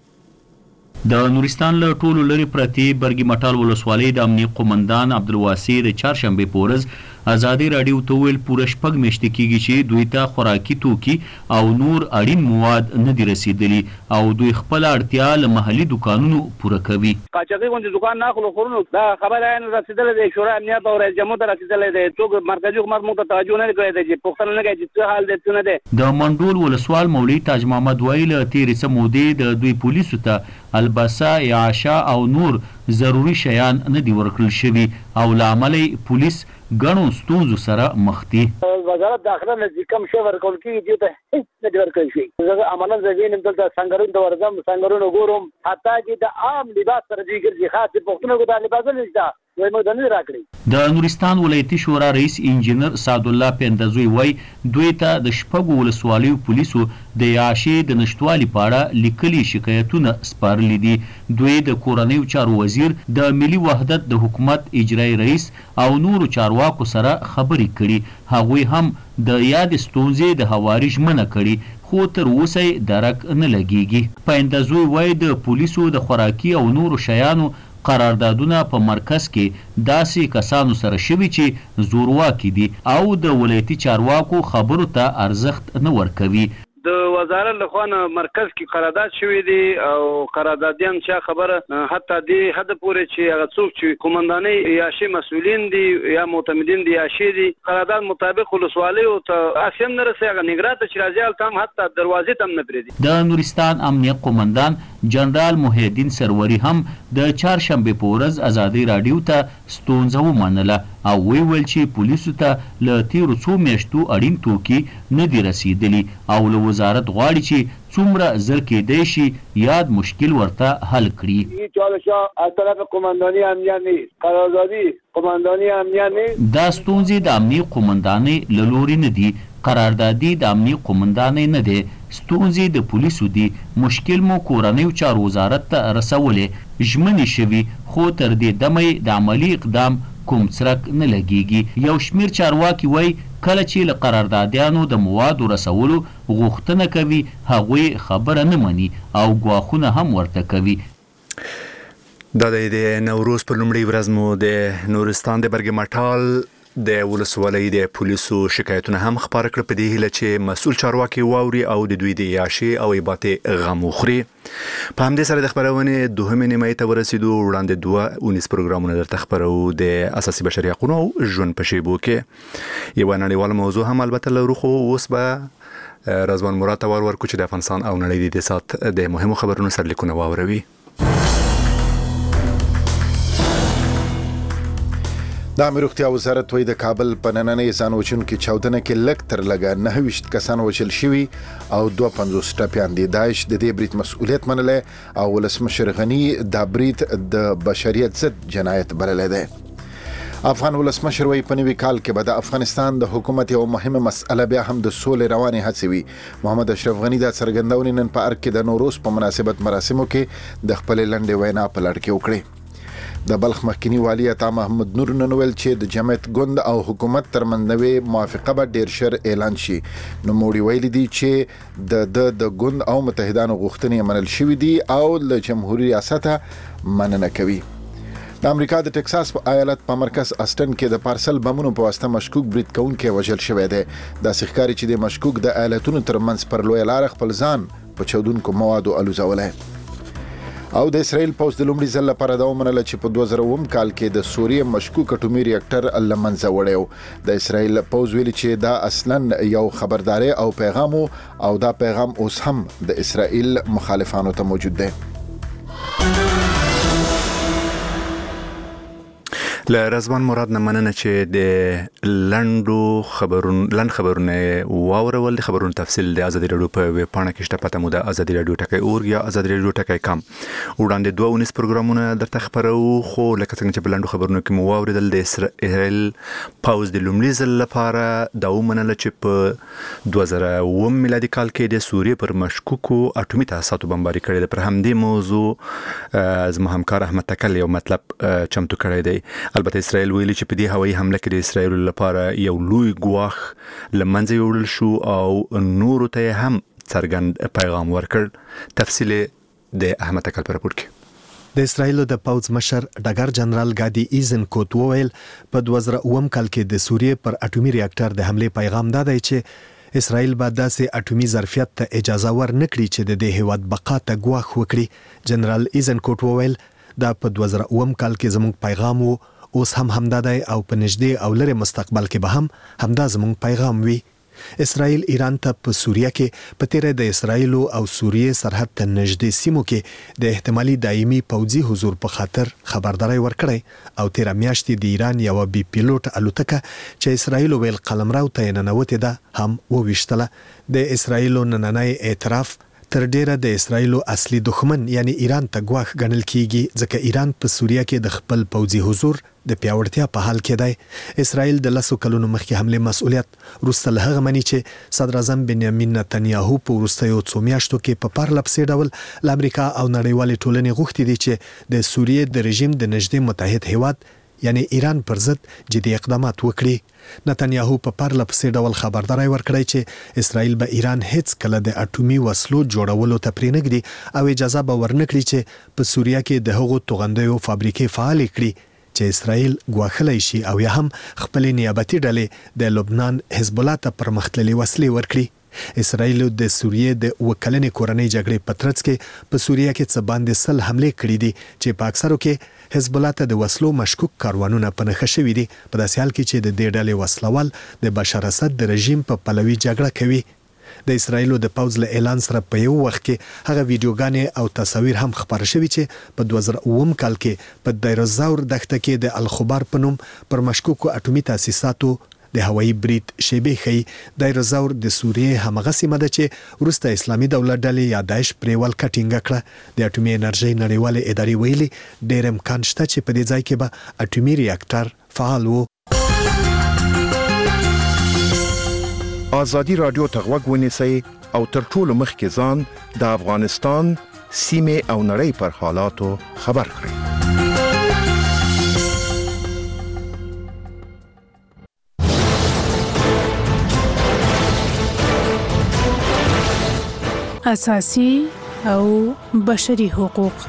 د نورستان له ټولو لري پرتی برګمټال ولسوالۍ د امنیه قومندان عبدالواسي د چهارشنبه په ورځ ازادي راډیو ته ویل پوره شپږ میاشتې کېږي چې دوی ته خوراکي توکي او نور اړین مواد نه دي رسیدلي او دوی خپل اړتیا له محلي دکانونو پوره کوي. قاچاقي غونډې دکان نه خلو خورونو دا خبره نه رسیدلې ده شورا امنیت او رئیس جمهور ته رسیدلې ده څوک مرکزی حکومت موږ ته توجه نه کوي چې پښتنه نه کوي چې څه حال دي څه نه ده. د منډول ولسوال مولوي تاج محمد ویل تیرې سمودې د دوی پولیسو ته البسه عاشا او نور ضروری شیان نه دي ورکړل شوي او لامل پولیس غنو ستونزو سره مخ دي. وزارت داخله نزدیک کم شو ورکول کی دي ته نه دی ورکړل شي. زه عملاً زین دلته څنګهرون د ورزم څنګهرون ګورم حتی چې د عام لباس سره دي ګرځي خاص پښتون کو د لباس نشته وای مو د نه راکړي. د نورستان ولایتي شورا رئیس انجینر سعد الله پیندزوی وای دوی ته د شپږو ولسوالیو پولیسو د یاشې د نشټوالي په اړه لیکلي شکایتونه سپارلي دي. دوی د کورنیو چارو وزیر د ملي وحدت د حکومت اجرایی رئیس او نورو چارواکو سره خبرې کړي. هغوی هم د یاد ستونزې د هواري ژمنه کړي خو تر اوسه درک نه لګیږي. پیندزوی وای د پولیسو د خوراکي او نورو شیانو قراردادونه په مرکز کې داسې کسانو سره شوي چې زورواکي دي او د ولایتي چارواکو خبرو ته ارزښت نه ورکوي. د وزارت له خوا مرکز کې قرارداد شوی دی او قراردادیان چې خبره حتی د حد پورې چې هغه څوک چې قومنداني یاشي مسؤلین دي یا معتمدین دي یاشي دي قرارداد مطابق ولسوالۍ او ته اسیم نه رسي هغه نگرات چې راځي تام حتی دروازې تم نه پریدي. د نورستان امنیه قومندان جنرال محی الدین سروری هم د چهارشنبه په ورځ ازادي رادیو ته ستونزه ومنله او ویل چې پولیسو ته له تیرو څو میاشتو اړین توکي نه دي رسیدلي او له وزارت غواړي چې څومره زر کېدای شي یاد مشکل ورته حل کړي. این چالش از طرف قماندانی امنیه نیست، قراردادی قماندانی امنیه نیست. دا ستونزې د امنیه قومندانۍ له لوري نه دي، قراردادي د امنیه قومندانۍ نه دی، ستونزې د پولیسو دي. مشکل مو کورنیو چارو وزارت ته رسولې، ژمنې شوي خو تر دې دمه د عملی اقدام کوم څرک نه لګیږي. یو شمیر چارواکي وایي کله چې له قراردادیانو د موادو رسولو غوښتنه کوي هغوی خبره نه مني او ګواښونه هم ورته کوي. دا د نوروز په لومړۍ ورځ مو د نورستان د برګ مټال د ولسوالۍ د پولیسو شکایتونه هم خبره کړ په دې هیله چې مسؤل چارواکي واوري او د دوی د یاشي او ایباتې غم وخوري. په همدې سره د خبرونې دوهمې نیمایي ته ورسېدو. وړاندې 2 پروګرامونه درته خبرو د اساسي بشري حقوقو او ژوند په شیبو کې. یوه نړیواله موضوع هم البته لرو، خو اوس به رضوان مراد ته ورکړو چې د افغانستان او نړۍ د سات د مهمو خبرونو سرلیکونه واوروي. د امیر روغتیا وزارت وایي د کابل په نننۍ ځانوژونکې چاودنه کې لږ تر لږه 29 کسان وژل شوي او 52 ټپیان دي. داعش د دې برید مسؤلیت منلی او ولسمشر غني دا برید د بشریت ضد جنایت بللی دی. افغان ولسمشر وایي په نوي کال کې به د افغانستان د حکومت یو مهمه مسأله بیا هم د سولې روانې هڅې وي. محمد اشرف غني دا څرګندونې نن په ارګ کې د نوروز په مناسبت مراسمو کې د خپلې لنډې وینا په لړ کې وکړې. د بلخ مخکنی والی عطا محمد نور نن ویل چې د جمعیت ګوند او حکومت ترمنځ نوې موافقه به ډیر ژر اعلان شي. نوموړي ویلي دي چې د ګوند او متحدانو غوښتنې منل شوې دي او له جمهوریت ریاسته مننه کوي. د امریکا د ټکساس په ایالت په مرکز اسټن کې د پارسل بمونو په واسطه مشکوک برید کوونکی وژل شوی دی. داسې ښکاري چې د مشکوک د ایالتونو ترمنځ پر لویه لاره خپل ځان په چاودونکو موادو الوزولی. او د اسرائیل پوز د لومړي ځل لپاره دا ومنله چې په 2000 کال کې د سوریې مشکوک اټومي ریاکټر له منځه وړی. د اسرائیل پوز ویلي چې دا اصلاً یو خبرداري او پیغام او دا پیغام اوس هم د اسرائیل مخالفانو ته موجود دی. له رضوان مراد نه مننه چې د لنډ خبرونه واورول. د خبرونو تفصیل د ازادي رادیو په ویب پاڼه کې شته. پته مو د ازادي رادیو ټکی اور یا ازادي رادیو ټکی کام. وړاندې 2 پروګرامونه درته خبرو، خو لکه څنګه چې په لنډو خبرونو کې مو واوریدل د اسرائیل پوز د لومړي ځل لپاره دا ومنله چې په 2000 میلادي کال کې د سوریې پر مشکوکو اټومي تاسیساتو بمباري کړې ده. پر همدې موضوع زما همکار احمد تکل یو مطلب چمتو کړی دی. البته اسرائیل ویلي چې په دې هوایي حمله کې د اسرائیل لپاره یو لوی ګواښ له منځه یوړل شو او نورو ته هم څرګند پیغام ورکړ. تفصیل د احمد تکل په راپور کې. د اسرائیل د پوز مشر ډګر جنرال ګادي ایزنکوت وویل په 2009 کال کې د سوریې پر اټومي ریاکټر د حمله پیغام دادی چې اسرائیل به داسې اټومي ظرفیت ته اجازه ورنکړي چې د دې هیواد بقا ته ګواښ وکړي. جنرال ایزنکوت وویل دا په 2009 کال کې زموږ پیغام وو، اوس هم همدا دی او په نږدې او لرې مستقبل کې به هم همدا زموږ پیغام وي. اسرائیل ایران ته په سوریه کې په تیره د اسرائیل او سوریې سرحد ته نږدې سیمو کې د احتمالي دایمي پوځي حضور په خاطر خبرداري ورکړی او تیره میاشت د ایران یو بي پیلوټ الوتکه چې اسرائیل ویل قلمرو ته ننوتې ده هم وویشتله. د اسرائیل نننۍ اعتراف تر ډیره د اسرائیل اصلي دښمن یعنی ایران ته ګواښ ګڼل کیږي، ځکه ایران په سوریه کې د خپل پوځي حضور د پیاوړتیا په حال کې دی. اسرائیل د 10 کلونو مخکې حمله مسؤلیت وروسته له هغه مني چې صدر اعظم بنیامین نتنیاهو په وروستیو څو میاشتو کې په پرله پسې ډول له امریکا او نړیوالې ټولنې غوښتي دي چې د سوریې د رژیم د نږدې متحد هیواد یعنی ایران پر ضد جدي اقدامات وکړي. نتنیاهو په پرله پسې ډول خبرداري ورکړی چې اسرائیل به ایران هیڅ کله د اټومي وسلو جوړولو ته پرېنږدي او اجازه به ورنکړي چې په سوریه کې د هغو توغندیو فابریکې فعال کړي چې اسرائیل ګواښلی شي او یا هم خپل نیابتي ډلې د لبنان حزب الله ته پرمختللي وسلې ورکړي. اسرائیل د سوریې د وکلنې کورنۍ جګړې په ترڅ کې په سوریه کې څه باندې 100 حمله کړې دي چې په اکثرو کې حزب الله ته د وسلو مشکوک کاروانونه په نښه شوي دي. په داسې حال کې چې د دې ډلې وسلوال د بشار اسد د رژیم په پلوي جګړه کوي. د اسرایلو د پوځ له اعلان سره په یو وخت کې هغه ویډیوګانې او تصاویر هم خبر شوي چې په 2009 کال کې په دایرزاور دښته کې د الخبار په نوم پر مشکوکو اټومي تاسیساتو د هوایي برید شیبې ښیي. دایرزاور د سوریې همغه سیمه ده چې وروسته اسلامي دولت ډلې یا داعش پرې ولکه ټینګه کړه. د اټومي انرژۍ نړیوالې ادارې ویلي ډېر امکان شته چې په دې ځای کې به اټومي ریاکټر فعال وو. آزادي رادیو ته غوږ ونیسئ او تر ټولو مخکې ځان د افغانستان سیمې او نړۍ پر حالاتو خبر کړئ. اساسي او بشري حقوق.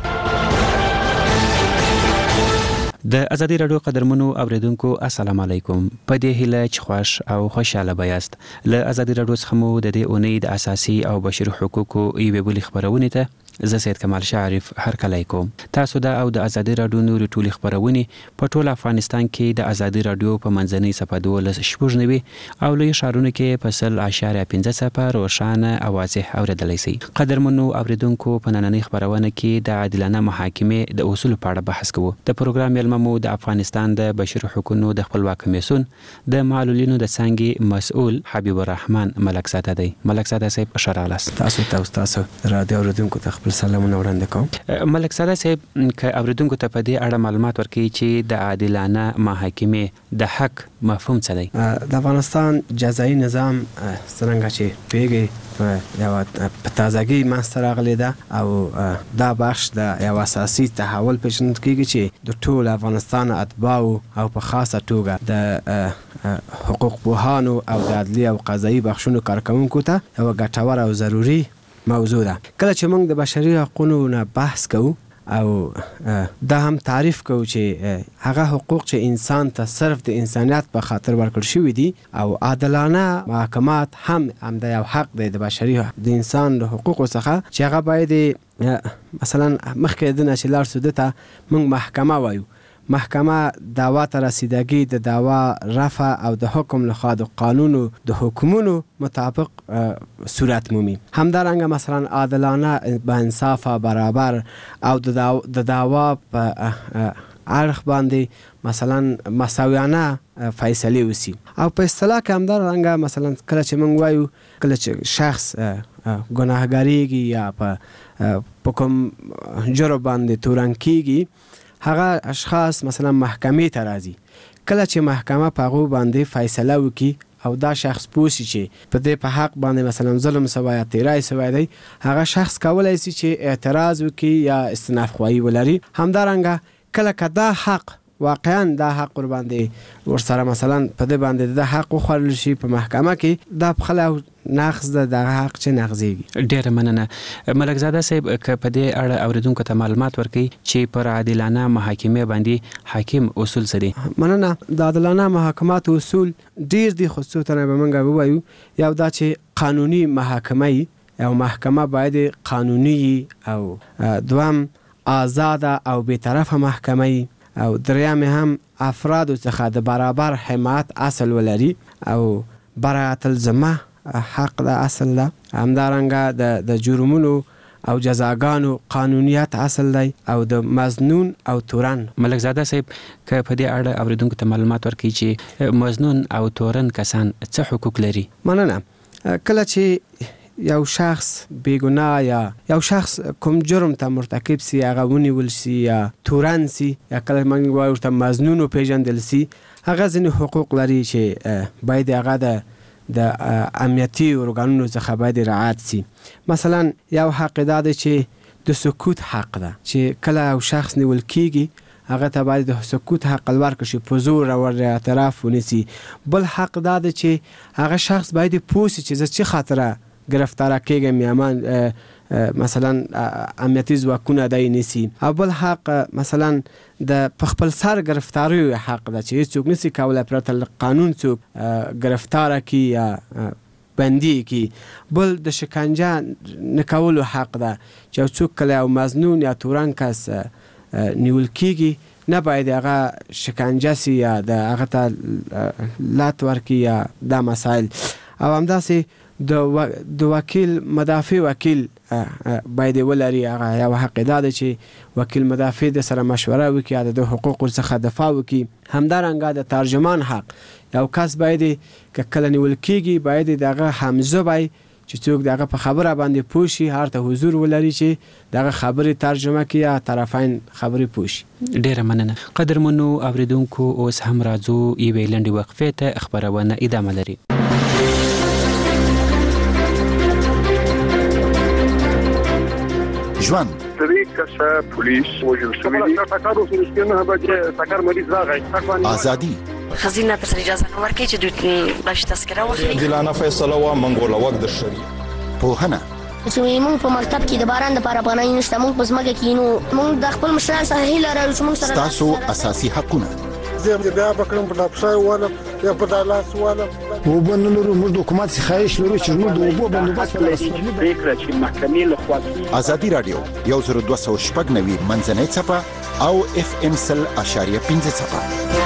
د ازادي رادیو قدرمنو اوریدونکو السلام علیکم. په دې هیله چې خوش او خوشاله بیاست. له ازادي رادیو څخه مو د دې اونۍ د اساسي او بشري حقوقو یوې بلې خبرونه ته زه سید کمال شعرف هرکلی کوم. تاسو د او د ازادي رادیو نوري ټولې خبرونه په ټول افغانستان کې د ازادي رادیو په منځنۍ صفحه 12 او لوی شهرونو کې په 0.5 روښانه او واضح اوریدلای شئ. قدرمنو اوریدونکو په نننۍ خبرونه کې د عادلانه محاکمې د اصول په اړه بحث کوو. د پروګرام ملممو د افغانستان د بشري حقوقو د خپلواک کمیسیون د معلولینو د څنګه مسؤل حبیب الرحمن ملکزاده دی. ملکزاده صاحب شرالاست. تاسو رادیو اوریدونکو ته سلامونه وړاندې کوم. ملکزاده صاحب که اوریدونکو ته په دې اړه معلومات ورکړي چې د عادلانه محاکمې د حق مفهوم څه دی؟ د افغانستان جزایي نظام څنګه چې پیږي په تازګي منځته راغلی ده او دا بخش د یو اساسي تحول پیژندل کیږي چې د ټول افغانستان اتباعو او په خاصه توګه د حقوق پوهانو او د عدلي او قضایي بخشونو کارکونکو ته یو ګټور او ضروري موضوع ده. کله چې موږ د بشري حقوقو نه بحث کوو او دا هم تعریف کوو چې هغه حقوق چې انسان ته صرف د انسانیت په خاطر ورکړل شوي دي او عادلانه محاکمات هم د یو حق دی د بشري د انسان د حقوقو څخه چې هغه باید مثلا مخکې د نشي لار سود ته موږ محکمه وایو. محکمه دعوا ته رسیدگی د دعوا رفع او د حکم لخوا د قانونو د حکمونو مطابق صورت مومي. همدارنګه مثلا عادلانه با انصاف برابر او د دعوا په اړخ باندې مثلا مساویانه فیصله وسی او په اصطلاح کې همدارنګه مثلا کله چې موږ وایو کله چې شخص ګناهګاریږي یا په کوم جرم باندې تورن کیږي هغه اشخاص مثلا محکمې ته راځي. کله چې محکمه په هغه باندې فیصله وکړي او دا شخص پوښي چې په دې په حق باندې مثلا ظلم سوی یا تیرای سوی دی هغه شخص کولای شي چې اعتراض وکړي یا استئناف خواهی ولري. همدارنګه کله که دا حق واقعا دا حق ور باندې ورسره مثلا په دې باندې د حق خوړل شي په محکمه کې دا په خلا نقض د حق چې نقضيږي. ډیره مننه ملکزاده صاحب که په دې اړه اوریدونکو ته معلومات ورکړي چې پر عادلانه محاکمې باندې حاکم اصول څه دي؟ مننه. د عادلانه محاکمات اصول ډیر دي خصوصا به موږ وایو یو دا چې قانوني محاکمه او محکمه باید قانوني او دوام آزاده او بی‌طرفه محکمه او دریم هم افراد څخه د برابر حمایت اصل ولري او برایت الذمه حق د اصل ده. همدارنګه د جرمونو او جزاګانو قانونیت اصل دی او د مظنون او تورن. ملکزاده صاحب که په دې اړه اوریدونکو ته معلومات ورکړي چې مظنون او تورن کسان څه حقوق لري؟ مننه. کله چې یو شخص بیگناه یا یو شخص کوم جرم ته مرتکب سی هغه ونیول سی یا تورن سی یا کله موږ وایو ته مظنون پیژندل سی هغه ځینې حقوق لري چې باید هغه د امنیتي ارګانونو څخه باید رعایت سي. مثلا یو حق دا دی چې د سکوت حق ده چې کله یو شخص نیول کیږي هغه ته باید د سکوت حق ورکړل شي په زور او اعتراف ونیسي. بل حق دا دی چې هغه شخص باید پوه سي چې زه څه خاطره گرفتار کېږم یا مثلا امنیتي ځواکونه دای نیسي. او بل حق مثلا د خپل سر گرفتاری حق ده چې هیڅوک نسی کولای پرته قانون څوک گرفتار کی یا بندي کی. بل د شکنجه نکولو حق ده چې څوک کله او مظنون یا تورن کس نیول کیږي نه باید هغه شکنجه سي یا د هغه ته لات ورکي یا دا مسائل. او همداسې د وکیل مدافع وکیل باید ولري. هغه یو حق ده چې وکیل مدافع د سره مشوره وکړي یا د حقوقو څخه دفاع وکړي. همدارنګه د ترجمان حق، یو کس باید که کله نیول کیږي باید دغه حمزه وای چې څوک دغه په خبره باندې پوه شي، هر ته حضور ولري چې دغه خبرې ترجمه کړي یا طرفین خبرې پوه شي. ډیره مننه. قدرمنو اوریدونکو، اوس هم راځو یوې لنډې وقفې ته، خبرونه ادامه لري. ژوند درې کسه پولیس وژل شوي دي. ټاکارو سره نه بچي ټاکار مریض راغی. ازادي خزینه پر اجازه نه ورکړي چې دوی باش تذکره واخلي. عادلانه فیصله و منګول وګ د شری پوهنه چې موږ په مکتب کې د باران د لپاره پناه نشته، موږ په ځمکه کې نو موږ د خپل مشران سره هیله لرو چې موږ سره تاسو اساسي حقونه زه بیا بکرم په لپسای والا یا په دالاس والا وبنلو موږ د حکومت څخه خواهش لرو چې موږ د وبو بندوبست پریکړه چې محکمې له خوا ازادي رادیو 10290 منځنۍ صفه او FM 100.5 صفه.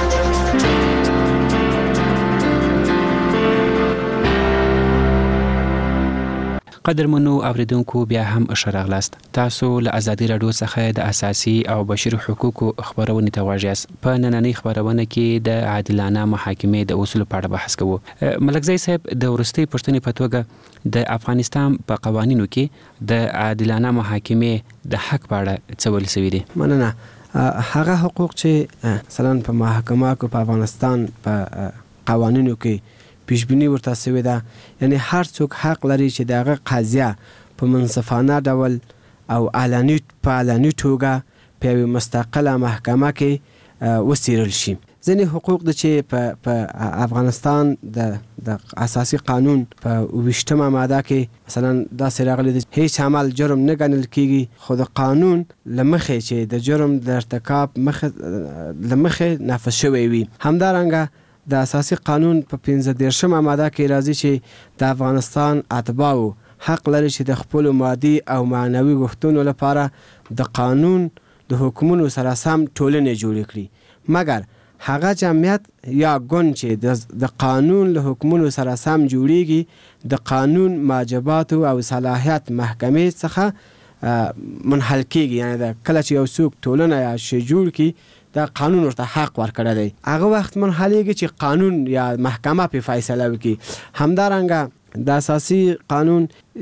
قدرمنو اوریدونکو، بیا هم اشراغلاست. تاسو له ازادي رادیو څخه د اساسي او بشري حقوقو خبرونه ته واجی یاست. په نننۍ خبرونه کې د عادلانه محاکمې د اصولو په اړه بحث کوو. ملکزی صاحب، د ورستۍ پښتنې په توګه د افغانستان په قوانینو کې د عادلانه محاکمې د حق په اړه څه ویل شوي دي؟ مننه. هغه حقوق چې مثلا په محاکمه کې په افغانستان په قوانینو کې پیشبینی ورته شوی ده، یعنی هر څوک حق لري چې دغه قضیه په منصفانه ډول او علني توګه په مستقله محکمه کې وڅیړل شي. ځینې حقوق د چې په افغانستان د اساسي قانون په 28مه ماده کې مثلا داسې راغلي دي هیڅ عمل جرم نه ګڼل کیږي، خو د قانون لمخې چې د جرم د ارتکاب لمخې نافذ شوی وي. همدارنګه د اساسي قانون په 15مه ماده کې راځي چې د افغانستان اتباعو حق لري چې د خپل مادي او معنوي غوښتنو لپاره د قانون د حکمونو سره سم ټولنې جوړ کړي، مګر هغه جمعیت یا ګوند چې د قانون له حکمونو سره سم جوړیږي د قانون واجباتو او صلاحیت محکمې څخه منحل کیږي. یعنی د کله چې یو څوک ټولنه یا شی جوړ کی دا قانون ورته حق ورکړی دی، هغه وخت منحلیږي چې قانون یا محکمه په فیصله وکړي. همدارنګه د اساسي قانون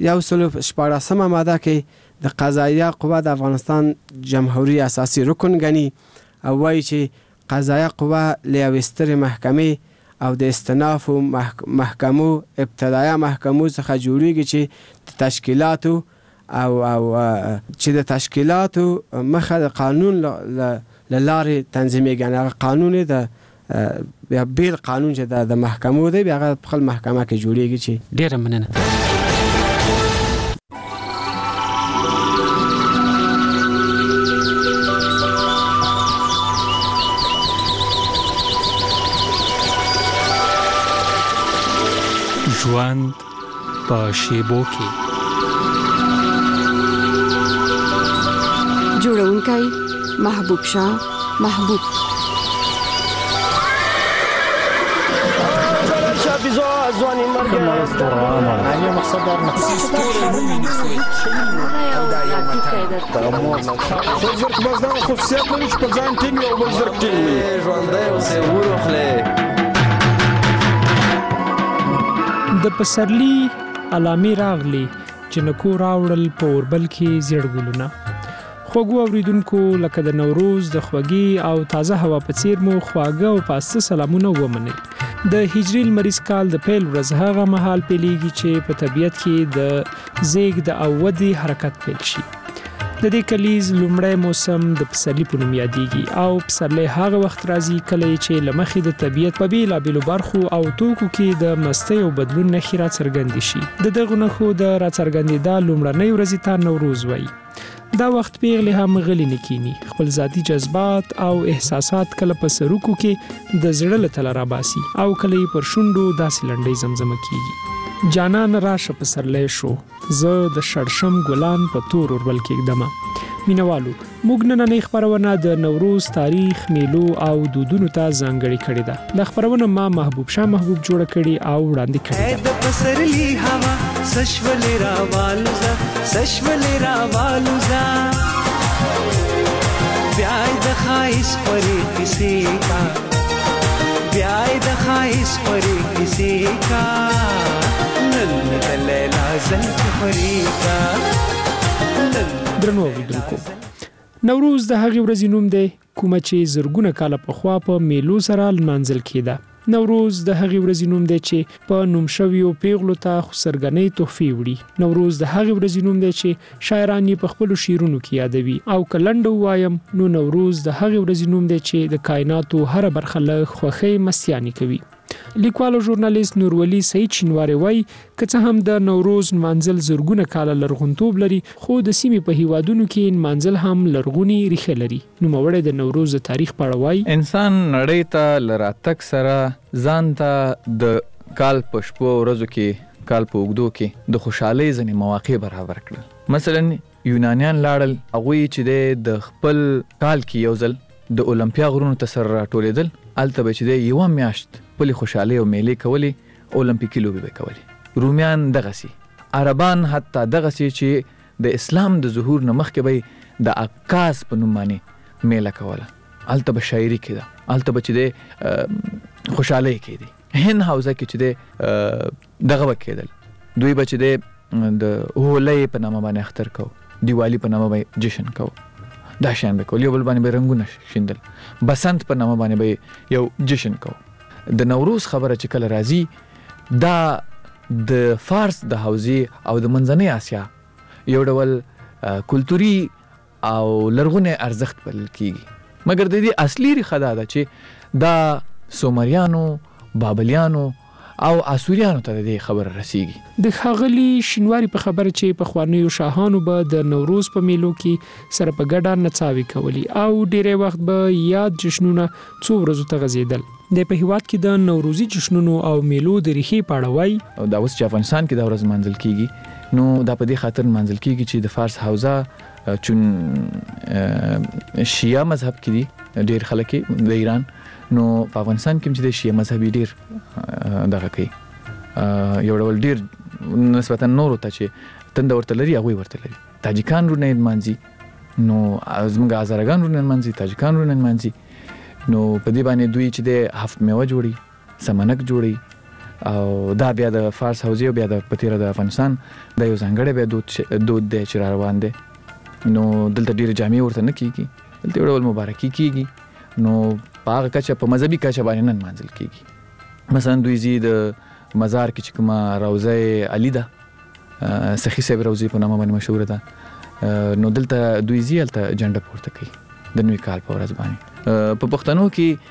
114مه ماده کې د قضایه قوه د افغانستان جمهوریت اساسي رکن ګڼي او وایي چې قضایه قوه له یوې سترې محکمې او د استنافو محکمو ابتدایه محکمو څخه جوړیږي چې د تشکیلاتو او چې د تشکیلاتو مخه د قانون لارې تنظیمېږي. هغه قانون د بیل قانون چې د محکمو دی بیا هغه خپل محکمه کې جوړیږي. چې ډیره مننه. ژوند په شیبو کې. جوړونکی محبوب شاه محبوب. ځواني مرګ علی مقصد در بزرګ مزدان خصوصیت لري چې په ځان ټینګ او بزرګ ټینګ وي. ژوندۍ اوسې وروخلې. د پسرلی علامې راغلي جنکو راوړل په اوربل کې زیړ ګلونه. خوږو اوریدونکو، لکه د نوروز د خوږې او تازه هوا په څیر مو خواږه او پاسته سلامونه ومنئ. د هجري لمریز کال د پیل ورځ هغه مهال پیلیږي چې په طبیعت کې د زیږد او ودې حرکت پیل شي. د دې کلیز لومړی موسم د پسرلي په نوم یادېږي او پسرلی هغه وخت راځي کله چې له مخې د طبیعت په بېلابېلو برخو او توکو کې د مستۍ او بدلون نښې راڅرګندې شي. د دغو نښو د راڅرګندېدا لومړنۍ ورځې ته نوروز وایي. دا وخت پیغلې هم غلي نه کینی، خپل ذاتي جذبات او احساسات کله په سروکو کې د زړه له تله راباسي او کله یې پر شونډو داسې لنډۍ زمزمه کیږي. جانان راشه پسرلی شو زه د شړشم ګلان په تور وربل کېږدمه مینوالو موږ نن خبرونه د نوروز تاریخ میلو او دودونو ته ځانګړي کړی ده د خبرونه ما محبوب شاه محبوب جوړ کړي او وړاندې کړي د پسرلی هوا سشول راوالوزا سشول راوالوزا بیای د خایس پرې کسی کا بیای د خایس پرې کسی کا نن د لیلا زلف پرې کا درنو اوریدونکو نوروز د هغې ورځې نوم دی کومه چې زرګونه کاله پخوا په میلو سره لمانځل کېده نوروز د هغې ورځې نوم دی چې په نوم شویو پیغلو ته خسرګنۍ تحفې وړي نوروز د هغې ورځې نوم دی چې شاعران یې په خپلو شعرونو کې یادوي او که لنډه ووایم نو نوروز د هغې ورځې نوم دی چې د کائناتو هره برخه له خوښۍ مستیانې کوي لیکوال او ژورنالیست نورولي سعید شینواری وایي که څه هم د نوروز نمانځل زرګونه کاله لرغونتوب لري خو د سیمې په هیوادونو کې نمانځل هم لرغوني ریښې لري نوموړی د نوروز د تاریخ په اړه وایي انسان نړۍ ته له راتګ سره ځان ته د کال په شپو ورځو کې کال په اوږدو کې د خوشحالۍ ځینې مواقع برابر کړل مثلا یونانیان لاړل هغوی چې د خپل کال کې یو ځل د اولمپیا غرونو ته سره راټولېدل هلته به چې یوه میاشت خپلې خوشحالۍ او میلې کولې اولمپیکي لوبې به کولې رومیان دغسې عربان حتی دغسې چې د اسلام د ظهور نه مخکې به د عکاس په نوم باندې میله کوله هلته به شاعري کېده هلته به چې دی خوشحالۍ کېدې هند حوزه کې چې دی دغه به کېدل دوی به چې دی د هولۍ په نامه باندې اختر کو دیوالی په نامه به جشن کو دا شیان به کول یو بل باندې به رنګونه شیندل بسنت په نامه باندې به یو جشن کو د نوروز خبره چې کله راځي دا د فارس د حوزې او د منځنۍ آسیا یو ډول کلتوري او لرغونی ارزښت بلل کیږي مګر د دې اصلي ریښه دا ده چې دا سومریانو بابلیانو او اسوریانو ته د خبر رسیږي د ښاغلي شینواری په خبره چې په خوانیو شاهانو به د نوروز په میلو کې سره په ګډه نڅاوي کولی او ډیری وخت به یاد جشنونه څو ورځو ته غځیدل د په هیواد کې د نوروزي جشنونو او میلو د ریښې په اړه وایي او دا اوس چې افغانستان کې دا ورځ منځل کیږي نو دا په دې خاطر منځل کیږي چې د فارس حوزه چون شیعه مذهب کې دي ډیر خلک د ایران نو په افغانستان کې چې د شیعه مذهبي ډیر دغه کوي یو ډول ډیر نسبتا نورو ته چې تند ورته لري هغوی ورته لري تاجکان رونه نمانځي نو زموږ هزارګان رونه نمانځي تاجکان رونه نمانځي نو په دې باندې دوی چې د هفت میوه جوړي سمنک جوړي او دا بیا د فارس حوزې او بیا د پتیره د افغانستان د یو ځانګړی بیا دود دی چې را روان دی نو دلته ډیر جامع ورته نه کیږي دلته یو ډول مبارکي کیږي نو په هغه کچه په مذهبي کچه باندې نن منځل کیږي مثلا دوی زی د مزار کې چې کومه روضه علی ده سخی صاحب روضه په نامه باندې مشهور ده نو دلته دوی زی هلته جنډه پورته کوي د نوي کال په ورځ باندې په پښتنو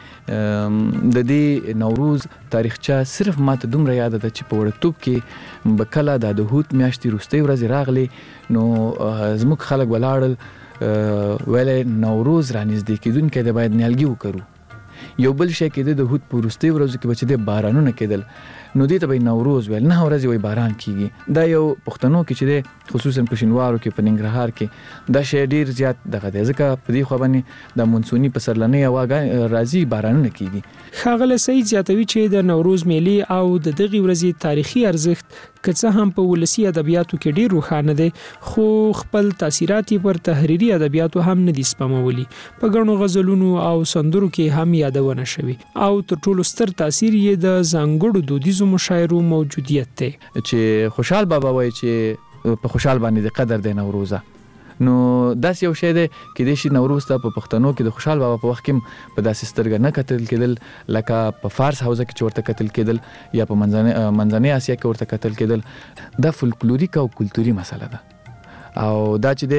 کې د دې نوروز تاریخچه صرف ماته دومره یاد ده چې په وړکتوب کې به کله د هوت میاشتې وروستۍ ورځې راغلې نو زموږ خلک ولاړل ویلې نوروز رانږدې کېدونکی دی باید نیالګي وکرو یو بل شی کېده د هوت په وروستۍ ورځو کې به چې د بارانونه کېدل نو دې ته به نوروز ویل نه ورځې وایي باران کېږي دا یو پښتنو کې چې دی خصوصا په شینوارو کې په ننګرهار کې دا شی ډېر زیات دغه دی ځکه په دې خوا باندې د مونسوني پسرلنۍ هوا راځي بارانونه کېږي ښاغلی سعید زیاتوي چې د نوروز میلې او د دغې ورځې تاریخي ارزښت که څه هم په ولسي ادبیاتو کې ډېر روښانه دی خو خپل تاثیرات یې پر تحریري ادبیاتو هم نه دي سپمولي په ګڼو غزلونو او سندرو کې هم یادونه شوي او تر ټولو ستر تاثیر یې د ځانګړو دودیزو مشاعرو موجودیت دی چې خوشحال بابا وایي چې په خوشحال باندې د قدر دی نوروزه نو داس یو شی دی کېدای شي نوروز ته په پښتنو کې د خوشحال بابا په وخت کې په داسې سترګه نه کتل کېدل لکه په فارس حوزه کې چې ورته کتل کېدل یا په منځنۍ آسیا کې ورته کتل کېدل دا فولکلوریک او کلتوري مسله ده او دا چې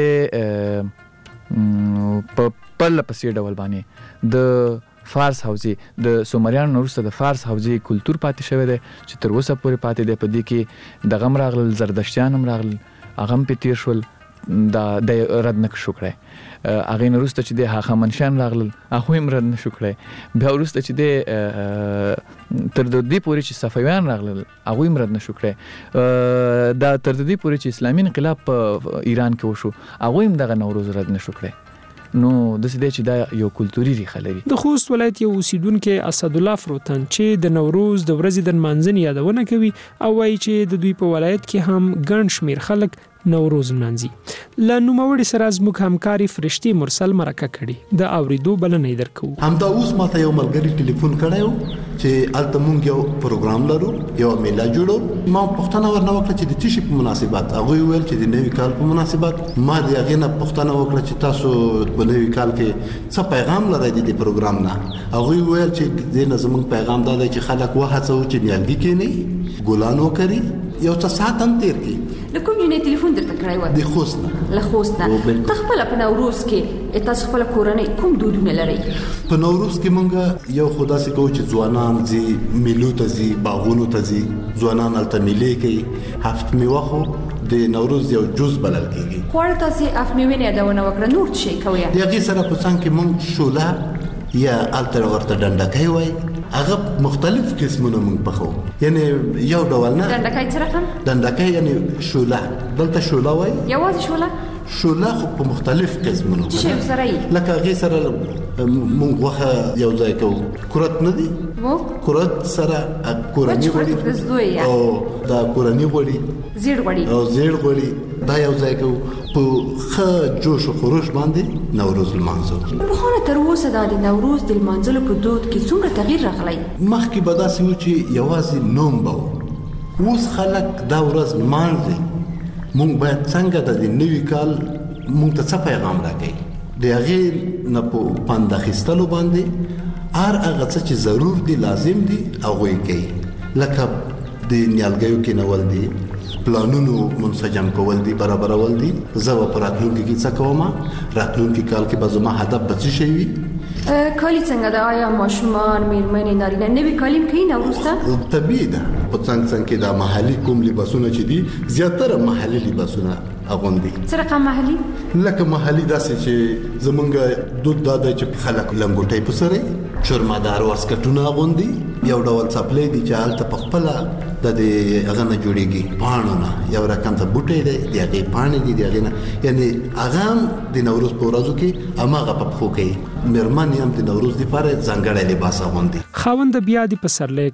دی په پرله پسې ډول باندې د فارس حوزې د سومریانو وروسته د فارس حوزې کلتور پاتې شوی دی چې تر اوسه پورې پاتې دی په دې کې دغه هم راغلل زردشتیان هم راغلل هغه هم پې تېر شول د رد نه شو کړی. هغه نه وروسته چې د هخامنشیان راغلل هغه هم رد نه شو کړی. بیا وروسته چې د تر دې پورې چې صفویان راغلل هغه هم رد نه شو کړی. دا تر دې پورې چې اسلامي انقلاب په ایران کې وشو هغه هم دغه نوروز رد نه شو کړی. نو د دې چې دا یو کلتوري ریښه لري. د خوست ولایت یو اوسیدونکو اسد الله فروتن چې د نوروز د ورځې د منځنۍ یادونه کوي او وایي چې د دوی په ولایت کې هم ګڼ شمیر خلک نوروز منځي. له نوموړي سره زموږ همکاري فرشتي مرسل مرکه کړي د اوریدو بلنې درکو. همدا اوس ماته یو ملګری ټلیفون کړیو چې الته مونږ یو پروګرام لرو یو میله جوړو. ما پوښتنه ورنه وکړه چې د تشي په مناسبت هغه ویل چې د نوي کال په مناسبت. ما د هغه نه پوښتنه وکړه چې تاسو په نوي کال کې څه پیغام لرئ د پروګرام نه. هغه ویل چې د نظم پیغام دا دی چې خلک وهڅوي چې نیالګي کېني ګلان وکړي یو څه ساعت هم تیر کړي. لکه یو نه ټلیفون درته کړی و د خوست نه له خوست نه. تخپل په نوروز کې تاسو خپل کورنۍ کوم دودونه لرئ؟ په نوروز کې مونږ یو خدا سي کوو چې ځوانان زی میلو ته زی باغونو ته زی ځوانان الته میلې کوي. هفت میوه خو د نوروز یو جز بلل کیږي. خوړ تاسو اف میوه نه داونه وکړه نور څه کوي؟ دغه سره په څنګه کې مونږ شوله یا الته ورته ډنډکای وای هغه مختلف قسمونه مونږ پخو. یعنی یو ډول نه ډنډکای څه رقم؟ ډنډکای یعنی شوله دلته شوله وای. یوازې شوله؟ شوله خو په مختلف قسمونو چې سره یې لکه هغه سره مونږ واخه یو ځای کوو. کورت نه دی کورت سره کورنی غوړي او دا کورنی غوړي زیړ غوړي او زیړ غوړي دا یو ځای کوو په خه جوش او خروش باندې نوروز لمانځو. په خونه تر اوسه د نوروز د لمانځلو په دود کې څومره تغییر راغلی؟ مخکې به داسې و چې یوازې نوم به و. اوس خلک دا ورځ لمانځي. مونږ باید څنګه د نوي کال مونږ ته څه پیغام راکړي د هغې نه په پند اخیستلو باندې هر هغه څه چې ضرور دي لازم دي هغه یې کوي. لکه د نیالګیو کېنول دي پلانونو منسجم کول دي برابرول دي. زه به په راتلونکي کې څه کوم راتلونکي کال کې به زما هدف به څه شي وي. کالی څنګه د آیا ماشومان میرمنې نارینه نوي کالي کوي نوروز ته؟ طبیعي ده په څنګه کې د محلي کوم لباسونه چې دي زیاتره محلي لباسونه اغوندي. څه رقم محلي؟ لکه محلي داسې چې زمونږ دود دا دی چې خلک لنګوټۍ په سره چرمدار واسکټونه اغوندي. یو ډول څپلې دي چې هلته په خپل د هغه نه جوړیږي پاڼو نه یو رقم ته بوټي دی د هغې پاڼې دي د هغې نه یعنی هغه د نوروز په ورځو کې هماغه په پښو کوي. مېرمنې هم د نوروز دپاره ځانګړی لباس اغوندي. خاوند بیا د پسرلی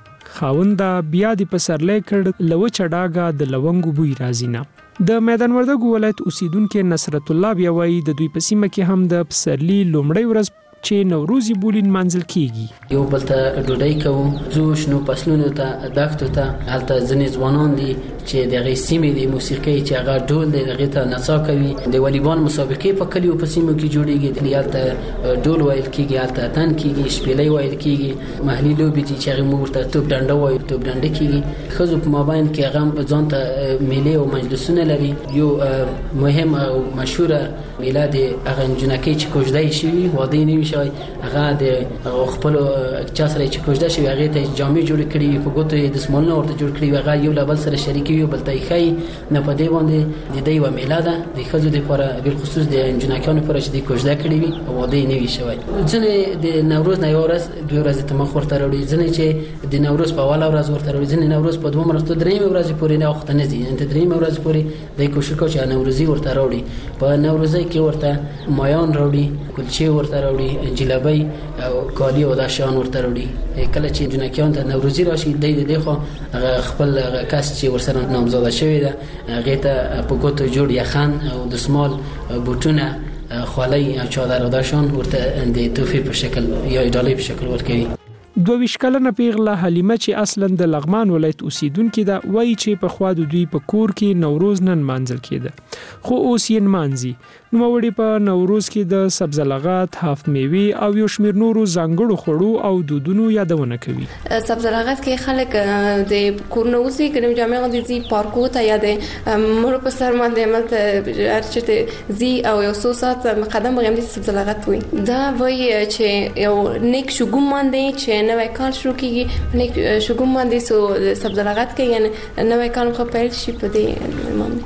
کړ له وچه ډاګه د لونګو بوی راځي نه. د میدان وردګو ولایت اوسیدونکو نصرت الله بیا وایي د دوی په سیمه کې هم د پسرلی لومړی ورځ چې نوروزي بولین منځل کیږي. یو بل ته ډوډۍ کوو زو شنو فصلونو ته دښتو ته هلته ځینې ځوانان دي چې دغه سیمې د موسیقۍ چې هغه ډول دی دغه ته نڅا کوي. د والیبال مسابقې په کلیو په سیمو کې جوړیږي. هلته ډول وایل کیږي هلته اتن کیږي شپېلۍ وایل کیږي. محلي لوبې دي چې هغه موږ ته توپ ډنډه وایي توپ ډنډه کیږي. ښځو په مابین کې هغه ځان ته میلې او مجلسونه لري. یو مهم او مشهوره میله د هغه جنکۍ چې کوژدای شي واده نه شوی هغه د خپل چا سره چې کوژده شي هغه ته جامې جوړ کړي په ګوتو د سمولنه ورته جوړ کړي هغه یو لبل سره شریک وي بل ته خي نه په دې باندې د دې و میله ده د خځو لپاره بل خصوص د جنکانو لپاره چې د کوژده کړي وي او واده نه شوی. ځنه د نوروز نه یو ورځ دوه ورځې ته مخ ورته وروړي. ځنه چې د نوروز په اوله ورځ ورته وروړي. ځنه نوروز په دوه ورځې درېمه ورځ پورې نه وخت نه دي. د درېمه ورځ پورې د کوشش کوي چې نوروزي ورته وروړي. په نوروزي کې ورته مایان وروړي کلچې ورته وروړي جلبۍ او کالی او داشان ورته وروړي. کله چې جنکیان ته نوروزي راشي د خو خپل کس چې ورسره نامزاده شوی ده هغه ته په ګوتو جوړ یخن او دسمال بوټونه خولۍ چادر او داشان ورته د توفی په شکل یا ډالۍ په شکل ورکوي. 22 کلنه پیغله حلیمه چې اصلا د لغمان ولایت اوسیدونکې ده وایي چې په خوا د دوی په کور کې نوروز نن منځل کېده خو اوس یې مانځي. نوموړي په نوروز کې د سبز لغات هفت میوې او یو شمیر نورو ځانګړو خوړو او دودونو یادونه کوي. سبز لغات کې خلک د کورنوسي کلم جامع غوډي پارکو ته یا د مور په سر باندې ملته ارچته زی او یو سوسات مقدم بغیم دي سبز لغات وي. دا وایي چې یو نیک شګوم باندې چې نوې کال شروع کیږي نیک شګوم باندې سو سبز لغات کې یعنی نوې کال خو پیل شي په دې باندې.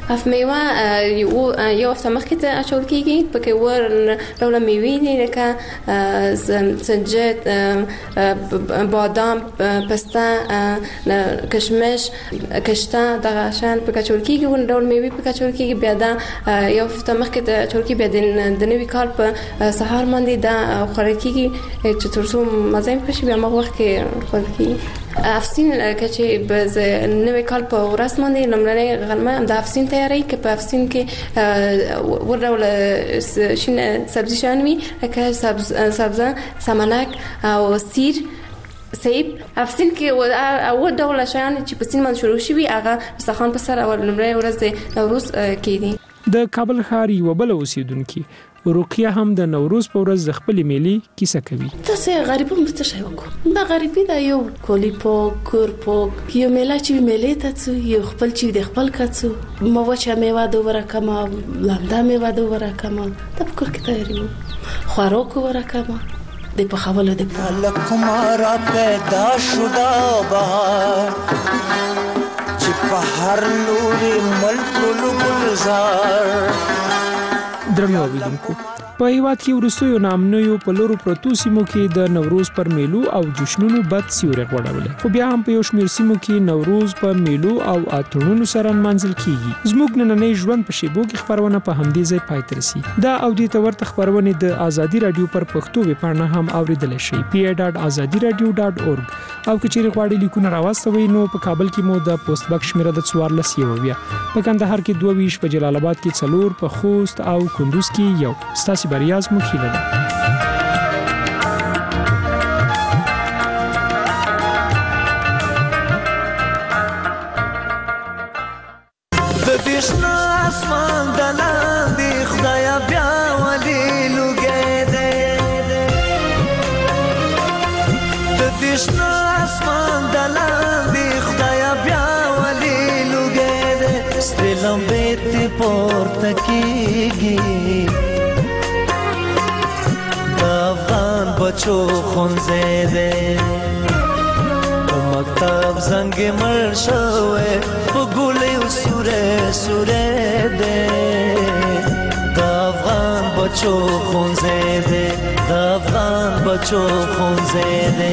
اف میوه یو هفته مخکې ته اچول کېږي پکې ور ډوله میوې دي لکه سنجد بادام پسته کشمش کشته دغه شان پکې اچول کېږي ور ډول میوې پکې اچول کېږي بیا دا یو هفته مخکې ته اچول کېږي بیا د نوي کال په سهار باندې دا خوړل کېږي چې تر څو مزه یې پکې بیا مغه وخت کې خوړل کېږي افسین چې به نوې کال په ورځ باندې لمړنۍ غرمه د افسین تیاری کې په افسین کې ورول شین سبزی شانوي لکه سبزه سمنک او سیر سیب افسین کې اول ډول شان چې په سین باندې شروع شوی هغه مستخان په سر اول لمړنۍ ورځ د نوروز کې دي د کابل ښار یو بل اوسیدونکو روقیه هم د نوروز په ورځ د خپل میلي کیسه کوي. تاسو غریبون به څه وکړو؟ دا غریبي دا یو کولی پوک کور پوک یو میلا چې میلې ته څو یو خپل چې د خپل کڅو مو وچه میوه د ورکما لاندا میوه د ورکما د کور کې تیاریو خوراک ورکما د په خواله د لکمارا پیدا شودا بهار چې په هر لوري ملک گلزار. درنو اوریدونکو په هیواد کې ورسوي نامنوي په لورو پروتو سیمو کې د نوروز پر میلو او جشنونو بد سیوري غوړولې خو بیا هم په یو شمېر سیمو کې نوروز په میلو او اتړونو سره منځل کیږي. زموږ نننۍ ژوند په شیبو کې خبرونه په همدې ځای پای ته رسي. دا او دې تورته خبرونه د ازادي رادیو پر پښتو ویبپاڼه هم اوریدل شي pa.azadiradio.org او کچېری غواړي لیکونه راوستوي نو په کابل کې مو د پوسټ باکس شمیره د 14 یوویا په کندهار کې 22 په جلال آباد کې 4 په خوست او کندوز کې یو ستاسو بریاز مخیله ده. د دشنا اسمان دلاندې خدای بیا ولي لګې ده د دشنا اسمان دلاندې خدای بیا ولي لګې ده ستلم بیت پورته کیږي افغان بچو خونځې ده مکتب زنګ مړ شوې په ګولې سورې سورې ده د افغان بچو خونځې ده د افغان بچو خونځې ده.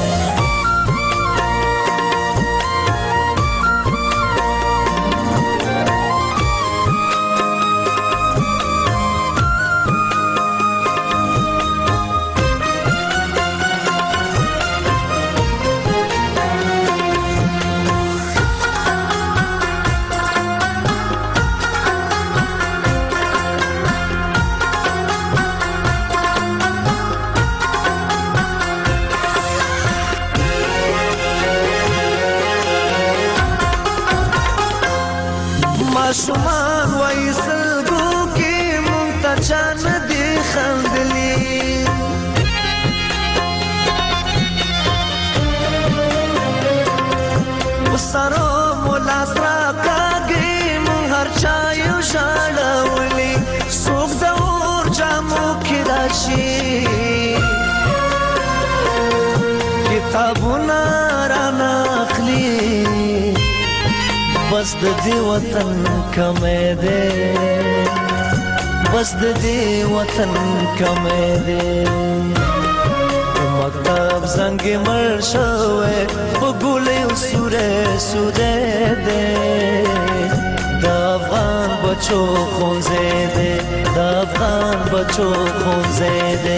شومان وایسلګو کې مونتچان دي خندلي وسارو مولا سرا کاږي مون هر چا یو شاړولي سوق د اور جامو کې راشي کتابونه را ناخلي بس د دې وطن کمې ده بس د دې وطن کمې ده مکتب زنګ مړ شوې په ګولې سورې سورې ده د افغان بچو خونځې ده د افغان بچو خونځې ده.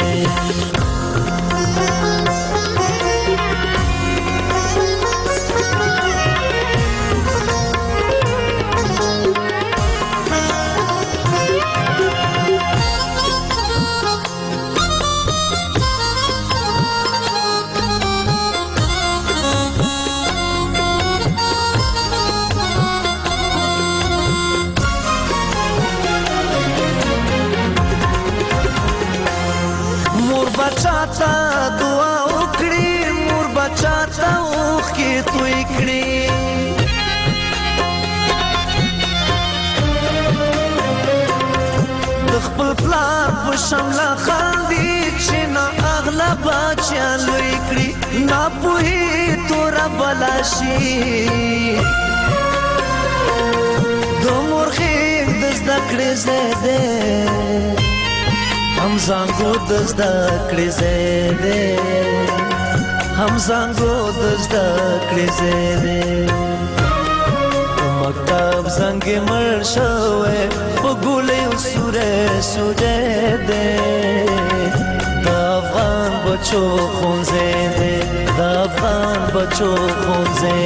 بچاتا دعا وکړي مور بچاتا اوخ کې توي کړي د خپل پلار په شمله خاندي چې نه اغلا بچا لوي کړي نه پوهي تور بلاشي د مور خې کړې زده هم زنګو د زده کړې زده هم زنګو د زده کړې زده مکتب زنګ مړ شوې په ګولې سورې سورې ده د افغان بچو خونځې ده د افغان بچو خونځې